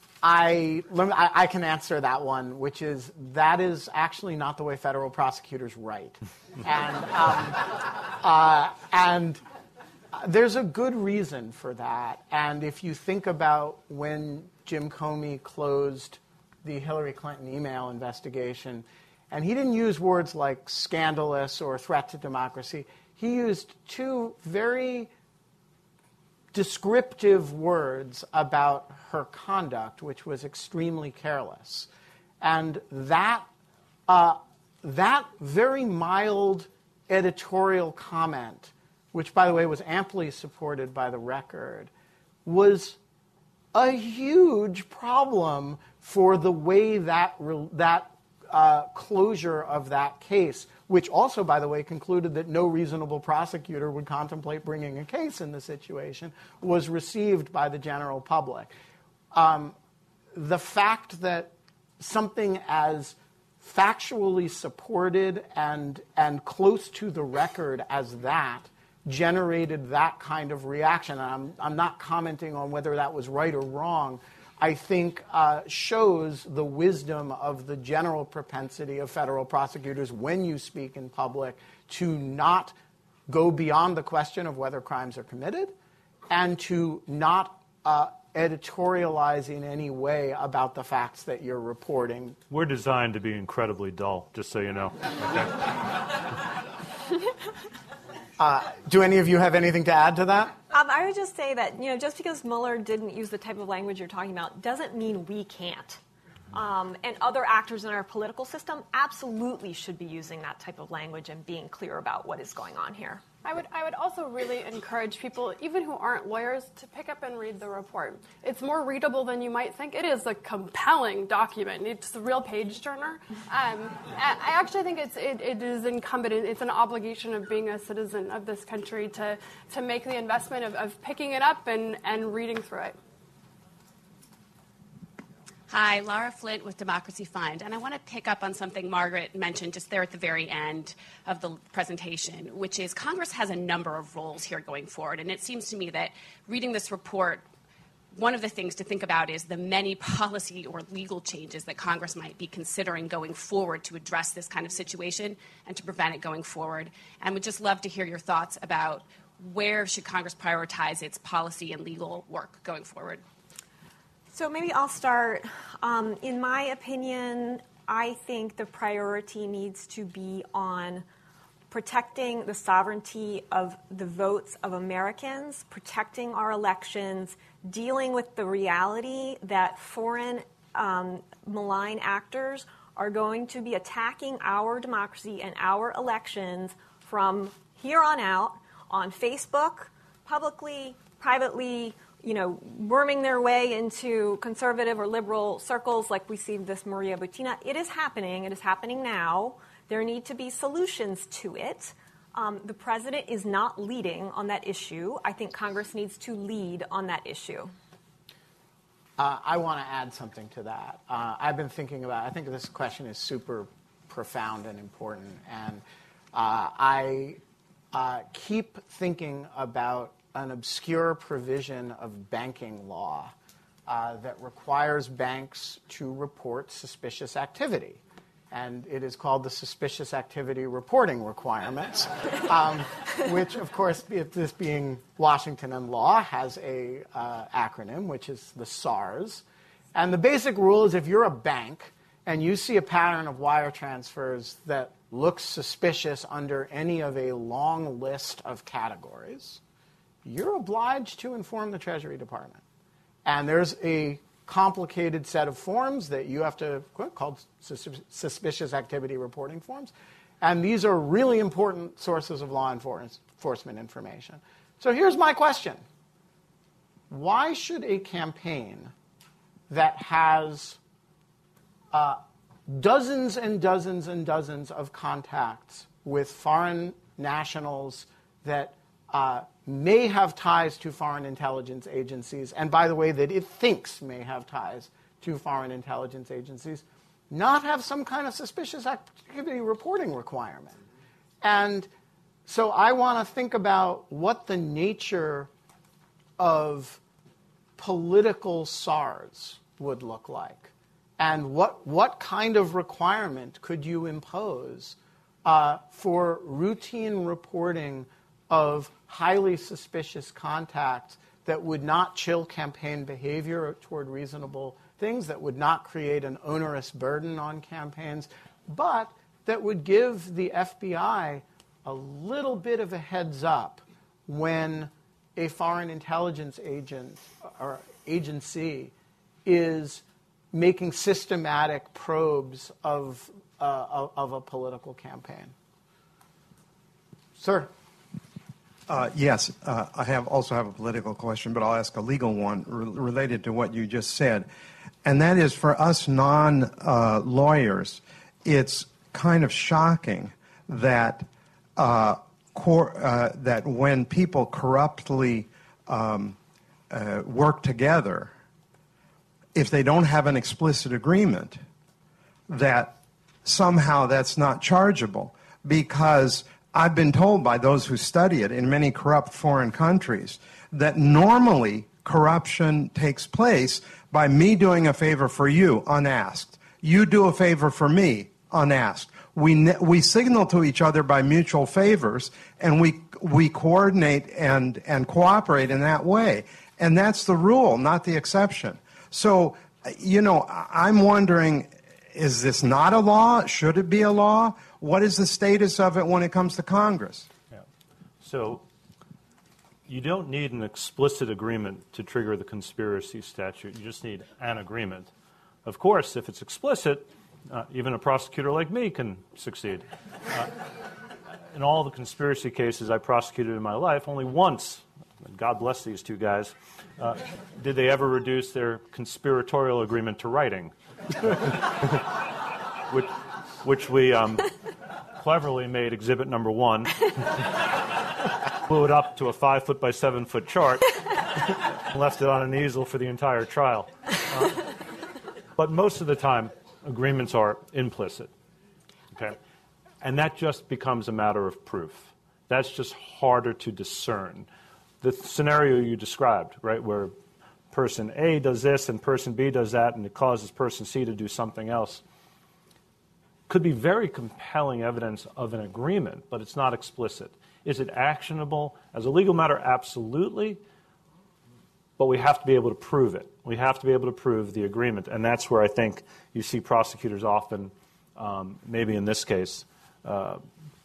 I, I can answer that one, which is that is actually not the way federal prosecutors write. and um, uh, and there's a good reason for that. And if you think about when Jim Comey closed the Hillary Clinton email investigation, and he didn't use words like scandalous or threat to democracy. He used two very descriptive words about her conduct, which was extremely careless. And that, uh, that very mild editorial comment, which, by the way, was amply supported by the record, was a huge problem for the way that that uh, closure of that case, which also, by the way, concluded that no reasonable prosecutor would contemplate bringing a case in the situation, was received by the general public. Um, the fact that something as factually supported and and close to the record as that generated that kind of reaction, and I'm, I'm not commenting on whether that was right or wrong, I think uh, shows the wisdom of the general propensity of federal prosecutors when you speak in public to not go beyond the question of whether crimes are committed and to not uh, editorialize in any way about the facts that you're reporting. We're designed to be incredibly dull, just so you know. Okay. Uh, do any of you have anything to add to that? Um, I would just say that, you know, just because Mueller didn't use the type of language you're talking about doesn't mean we can't. Um, and other actors in our political system absolutely should be using that type of language and being clear about what is going on here. I would I would also really encourage people, even who aren't lawyers, to pick up and read the report. It's more readable than you might think. It is a compelling document. It's a real page turner. Um, I actually think it's it, it is incumbent. It's an obligation of being a citizen of this country to to make the investment of, of picking it up and, and reading through it. Hi, Laura Flint with Democracy Fund, and I want to pick up on something Margaret mentioned just there at the very end of the presentation, which is Congress has a number of roles here going forward, and it seems to me that reading this report, one of the things to think about is the many policy or legal changes that Congress might be considering going forward to address this kind of situation and to prevent it going forward. And would just love to hear your thoughts about where should Congress prioritize its policy and legal work going forward. So maybe I'll start. Um, in my opinion, I think the priority needs to be on protecting the sovereignty of the votes of Americans, protecting our elections, dealing with the reality that foreign um, malign actors are going to be attacking our democracy and our elections from here on out on Facebook, publicly, privately, you know, worming their way into conservative or liberal circles like we see this Maria Butina. It is happening. It is happening now. There need to be solutions to it. Um, the president is not leading on that issue. I think Congress needs to lead on that issue. Uh, I want to add something to that. Uh, I've been thinking about, I think this question is super profound and important. And uh, I uh, keep thinking about an obscure provision of banking law uh, that requires banks to report suspicious activity. And it is called the Suspicious Activity Reporting Requirements, um, which, of course, if this being Washington and law, has a uh, acronym, which is the SARS. And the basic rule is if you're a bank and you see a pattern of wire transfers that looks suspicious under any of a long list of categories, you're obliged to inform the Treasury Department. And there's a complicated set of forms that you have to, called suspicious activity reporting forms. And these are really important sources of law enforcement information. So here's my question. Why should a campaign that has uh, dozens and dozens and dozens of contacts with foreign nationals that uh, may have ties to foreign intelligence agencies, and by the way, that it thinks may have ties to foreign intelligence agencies, not have some kind of suspicious activity reporting requirement? And so I want to think about what the nature of political SARS would look like, and what, what kind of requirement could you impose uh, for routine reporting of highly suspicious contacts that would not chill campaign behavior toward reasonable things, that would not create an onerous burden on campaigns, but that would give the F B I a little bit of a heads up when a foreign intelligence agent or agency is making systematic probes of, uh, of, of a political campaign. Sir? Uh, yes, uh, I have also have a political question, but I'll ask a legal one re- related to what you just said. And that is, for us non-lawyers, uh, it's kind of shocking that uh, cor- uh, that when people corruptly um, uh, work together, if they don't have an explicit agreement, that somehow that's not chargeable, because I've been told by those who study it in many corrupt foreign countries that normally corruption takes place by me doing a favor for you unasked. You do a favor for me unasked. We we signal to each other by mutual favors, and we we coordinate and and cooperate in that way. And that's the rule, not the exception. So, you know, I'm wondering, is this not a law? Should it be a law? What is the status of it when it comes to Congress? Yeah. So you don't need an explicit agreement to trigger the conspiracy statute. You just need an agreement. Of course, if it's explicit, uh, even a prosecutor like me can succeed. Uh, in all the conspiracy cases I prosecuted in my life, only once, and God bless these two guys, uh, did they ever reduce their conspiratorial agreement to writing, which, which we um, cleverly made exhibit number one, blew it up to a five foot by seven foot chart, and left it on an easel for the entire trial. Uh, but most of the time, agreements are implicit. Okay? And that just becomes a matter of proof. That's just harder to discern. The scenario you described, right, where person A does this and person B does that, and it causes person C to do something else, could be very compelling evidence of an agreement, but it's not explicit. Is it actionable? As a legal matter, absolutely, but we have to be able to prove it. We have to be able to prove the agreement, and that's where I think you see prosecutors often, um, maybe in this case, uh,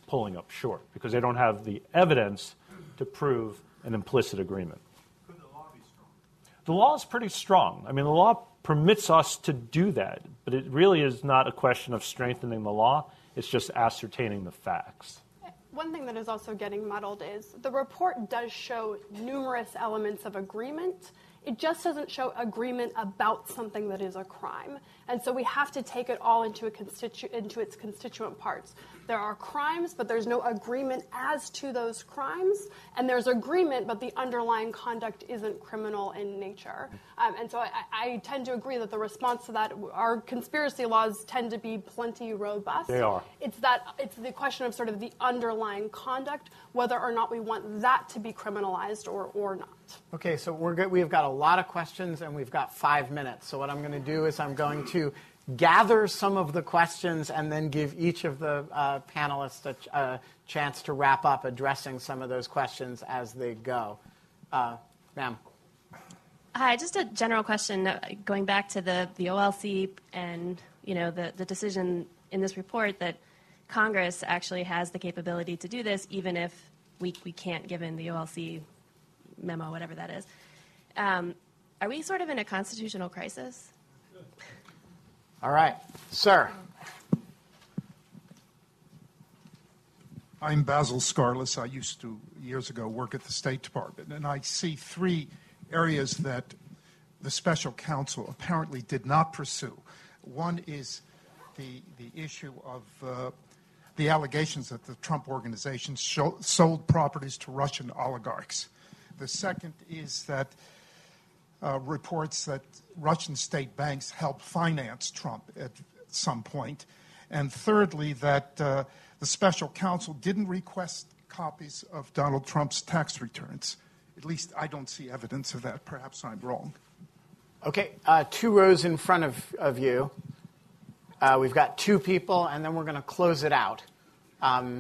pulling up short because they don't have the evidence to prove an implicit agreement. Could the law be strong? The law is pretty strong. I mean, the law permits us to do that, but it really is not a question of strengthening the law. It's just ascertaining the facts. One thing that is also getting muddled is the report does show numerous elements of agreement. It just doesn't show agreement about something that is a crime. And so we have to take it all into, a constitu- into its constituent parts. There are crimes, but there's no agreement as to those crimes. And there's agreement, but the underlying conduct isn't criminal in nature. Um, and so I, I tend to agree that the response to that, our conspiracy laws tend to be plenty robust. They are. It's that it's the question of sort of the underlying conduct, whether or not we want that to be criminalized or, or not. Okay, so we're good. We've got a lot of questions, and we've got five minutes. So what I'm going to do is I'm going to gather some of the questions and then give each of the uh, panelists a, ch- a chance to wrap up addressing some of those questions as they go. Uh, ma'am. Hi, just a general question uh, going back to the, the O L C and, you know, the, the decision in this report that Congress actually has the capability to do this, even if we, we can't, given the O L C memo, whatever that is. Um, are we sort of in a constitutional crisis? All right. Sir. I'm Basil Scarless. I used to, years ago, work at the State Department, and I see three areas that the special counsel apparently did not pursue. One is the, the issue of uh, the allegations that the Trump organization show, sold properties to Russian oligarchs. The second is that uh, reports that Russian state banks helped finance Trump at some point. And thirdly, that uh, the special counsel didn't request copies of Donald Trump's tax returns. At least I don't see evidence of that. Perhaps I'm wrong. Okay, uh, two rows in front of, of you. Uh, we've got two people, and then we're going to close it out. Um,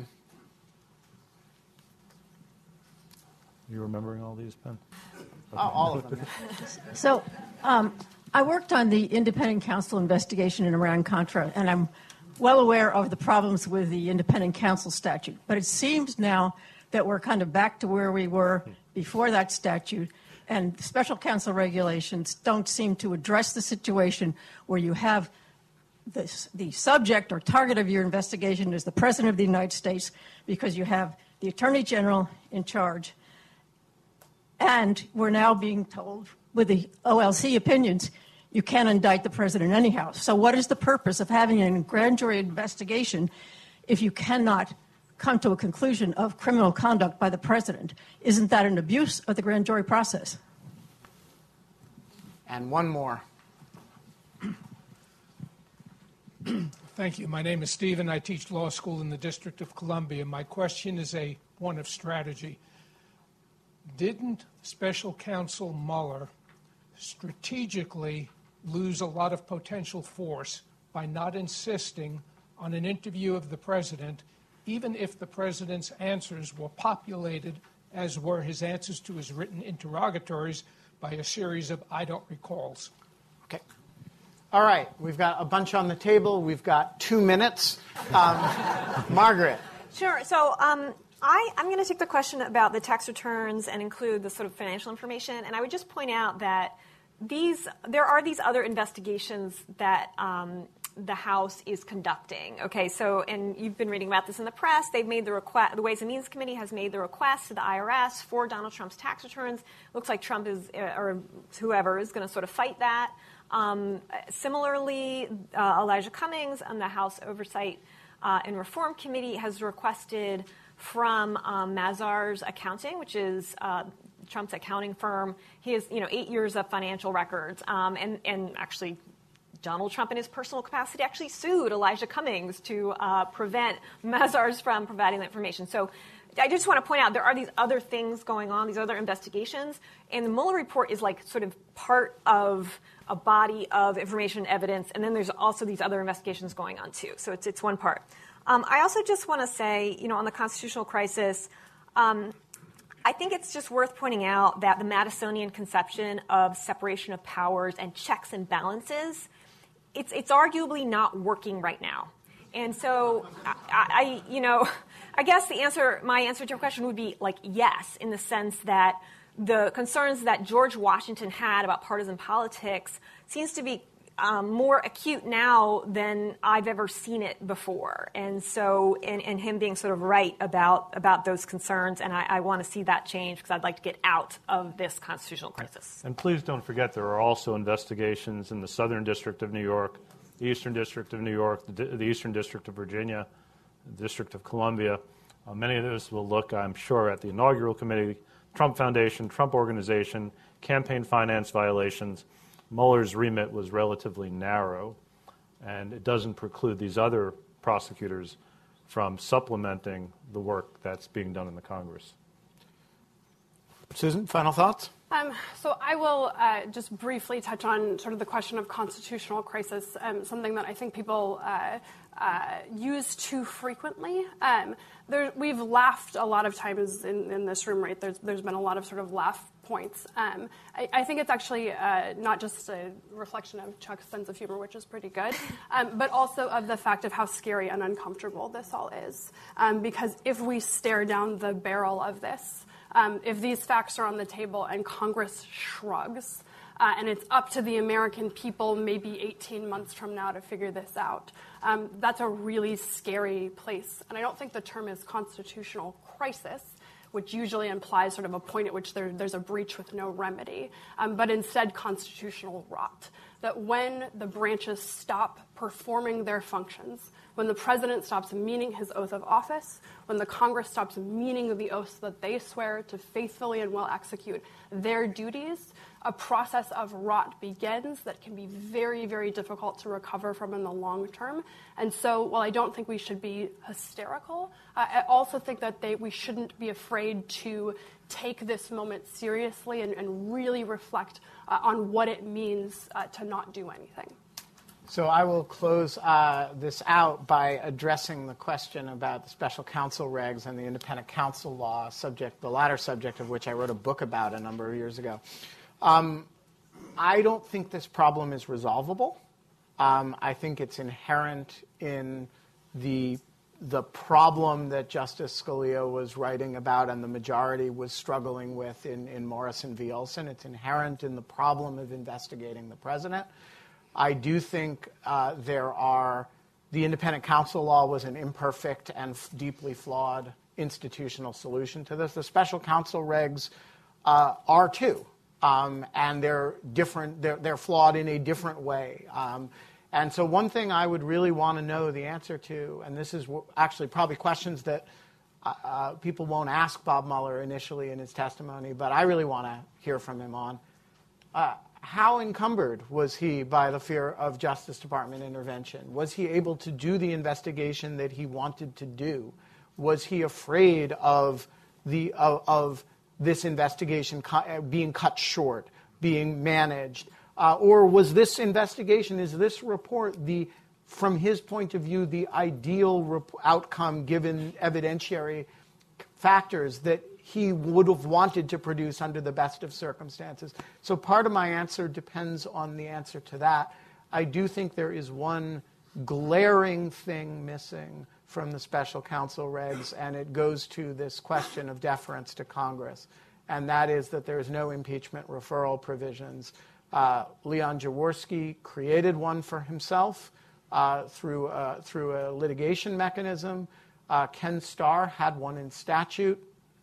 You remembering all these, Ben? Okay. All of them. So um, I worked on the independent counsel investigation in Iran-Contra, and I'm well aware of the problems with the independent counsel statute. But it seems now that we're kind of back to where we were before that statute, and special counsel regulations don't seem to address the situation where you have the, the subject or target of your investigation is the President of the United States, because you have the Attorney General in charge. And we're now being told, with the O L C opinions, you can't indict the president anyhow. So what is the purpose of having a grand jury investigation if you cannot come to a conclusion of criminal conduct by the president? Isn't that an abuse of the grand jury process? And one more. Thank you. My name is Stephen. I teach law school in the District of Columbia. My question is a one of strategy. Didn't Special Counsel Mueller strategically lose a lot of potential force by not insisting on an interview of the president, even if the president's answers were populated, as were his answers to his written interrogatories, by a series of I don't recalls? Okay. All right. We've got a bunch on the table. We've got two minutes. Um, Margaret. Sure. So um, I, I'm going to take the question about the tax returns and include the sort of financial information. And I would just point out that these there are these other investigations that um, the House is conducting. Okay, so, and you've been reading about this in the press. They've made the request, the Ways and Means Committee has made the request to the I R S for Donald Trump's tax returns. Looks like Trump is, or whoever is going to sort of fight that. Um, similarly, uh, Elijah Cummings on the House Oversight uh, and Reform Committee has requested from um, Mazars Accounting, which is uh, Trump's accounting firm. He has, you know, eight years of financial records, um, and, and actually Donald Trump in his personal capacity actually sued Elijah Cummings to uh, prevent Mazars from providing that information. So I just want to point out there are these other things going on, these other investigations, and the Mueller report is like sort of part of a body of information and evidence, and then there's also these other investigations going on too. So it's it's one part. Um, I also just want to say, you know, on the constitutional crisis, um, I think it's just worth pointing out that the Madisonian conception of separation of powers and checks and balances, it's it's arguably not working right now. And so, I, I, you know, I guess the answer, my answer to your question would be like yes, in the sense that the concerns that George Washington had about partisan politics seems to be um, more acute now than I've ever seen it before. And so, and, and him being sort of right about, about those concerns, and I, I want to see that change because I'd like to get out of this constitutional crisis. And please don't forget there are also investigations in the Southern District of New York, the Eastern District of New York, the, the Eastern District of Virginia, the District of Columbia. Uh, many of those will look, I'm sure, at the inaugural committee, Trump Foundation, Trump Organization, campaign finance violations. Mueller's remit was relatively narrow, and it doesn't preclude these other prosecutors from supplementing the work that's being done in the Congress. Susan, final thoughts? Um, so I will uh, just briefly touch on sort of the question of constitutional crisis, um, something that I think people uh, uh, use too frequently. Um, there, we've laughed a lot of times in, in this room, right? There's, there's been a lot of sort of laugh points. Um, I, I think it's actually uh, not just a reflection of Chuck's sense of humor, which is pretty good, um, but also of the fact of how scary and uncomfortable this all is. Um, because if we stare down the barrel of this, Um, if these facts are on the table and Congress shrugs, uh, and it's up to the American people maybe eighteen months from now to figure this out, um, that's a really scary place. And I don't think the term is constitutional crisis, which usually implies sort of a point at which there, there's a breach with no remedy, um, but instead constitutional rot. That when the branches stop performing their functions, when the president stops meaning his oath of office, when the Congress stops meaning the oaths that they swear to faithfully and well execute their duties, a process of rot begins that can be very, very difficult to recover from in the long term. And so while I don't think we should be hysterical, uh, I also think that they, we shouldn't be afraid to take this moment seriously and, and really reflect uh, on what it means uh, to not do anything. So I will close uh, this out by addressing the question about the special counsel regs and the independent counsel law, subject, the latter subject of which I wrote a book about a number of years ago. Um, I don't think this problem is resolvable. Um, I think it's inherent in the the problem that Justice Scalia was writing about and the majority was struggling with in, in Morrison v. Olson. It's inherent in the problem of investigating the president. I do think uh, there are, the independent counsel law was an imperfect and f- deeply flawed institutional solution to this. The special counsel regs uh, are too, um, and they're different, they're, they're flawed in a different way. Um, and so one thing I would really want to know the answer to, and this is w- actually probably questions that uh, uh, people won't ask Bob Mueller initially in his testimony, but I really want to hear from him on, uh, how encumbered was he by the fear of Justice Department intervention? Was he able to do the investigation that he wanted to do? Was he afraid of the of, of this investigation cu- being cut short, being managed? Uh, or was this investigation, is this report the, from his point of view, the ideal rep- outcome given evidentiary factors that he would have wanted to produce under the best of circumstances? So part of my answer depends on the answer to that. I do think there is one glaring thing missing from the special counsel regs, and it goes to this question of deference to Congress, and that is that there is no impeachment referral provisions. Uh, Leon Jaworski created one for himself uh, through, uh, through a litigation mechanism. Uh, Ken Starr had one in statute.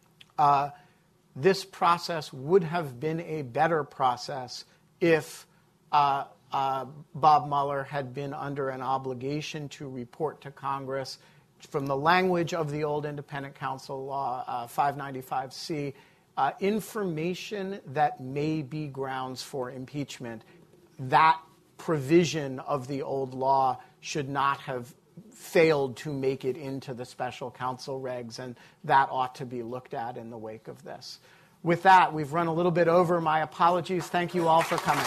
Uh, this process would have been a better process if uh, uh, Bob Mueller had been under an obligation to report to Congress. From the language of the old independent counsel law, uh, five ninety-five C, uh, information that may be grounds for impeachment, that provision of the old law should not have failed to make it into the special counsel regs, and that ought to be looked at in the wake of this. With that, we've run a little bit over. My apologies. Thank you all for coming.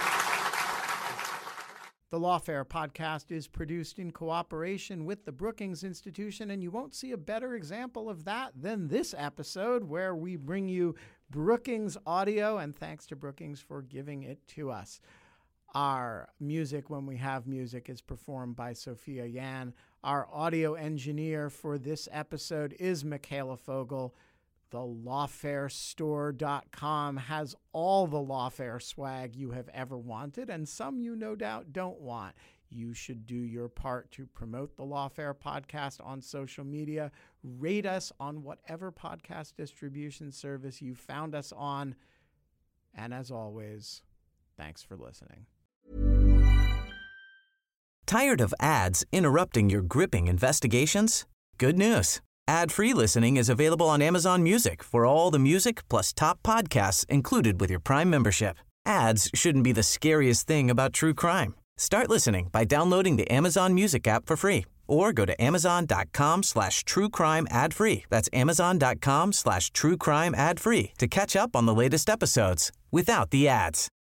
The Lawfare podcast is produced in cooperation with the Brookings Institution, and you won't see a better example of that than this episode, where we bring you Brookings audio, and thanks to Brookings for giving it to us. Our music, when we have music, is performed by Sophia Yan. Our audio engineer for this episode is Michaela Fogel. The lawfare store dot com has all the Lawfare swag you have ever wanted, and some you no doubt don't want. You should do your part to promote the Lawfare podcast on social media. Rate us on whatever podcast distribution service you found us on. And as always, thanks for listening. Tired of ads interrupting your gripping investigations? Good news. Ad-free listening is available on Amazon Music for all the music plus top podcasts included with your Prime membership. Ads shouldn't be the scariest thing about true crime. Start listening by downloading the Amazon Music app for free or go to amazon.com slash true crime ad free. That's amazon.com slash true crime ad free to catch up on the latest episodes without the ads.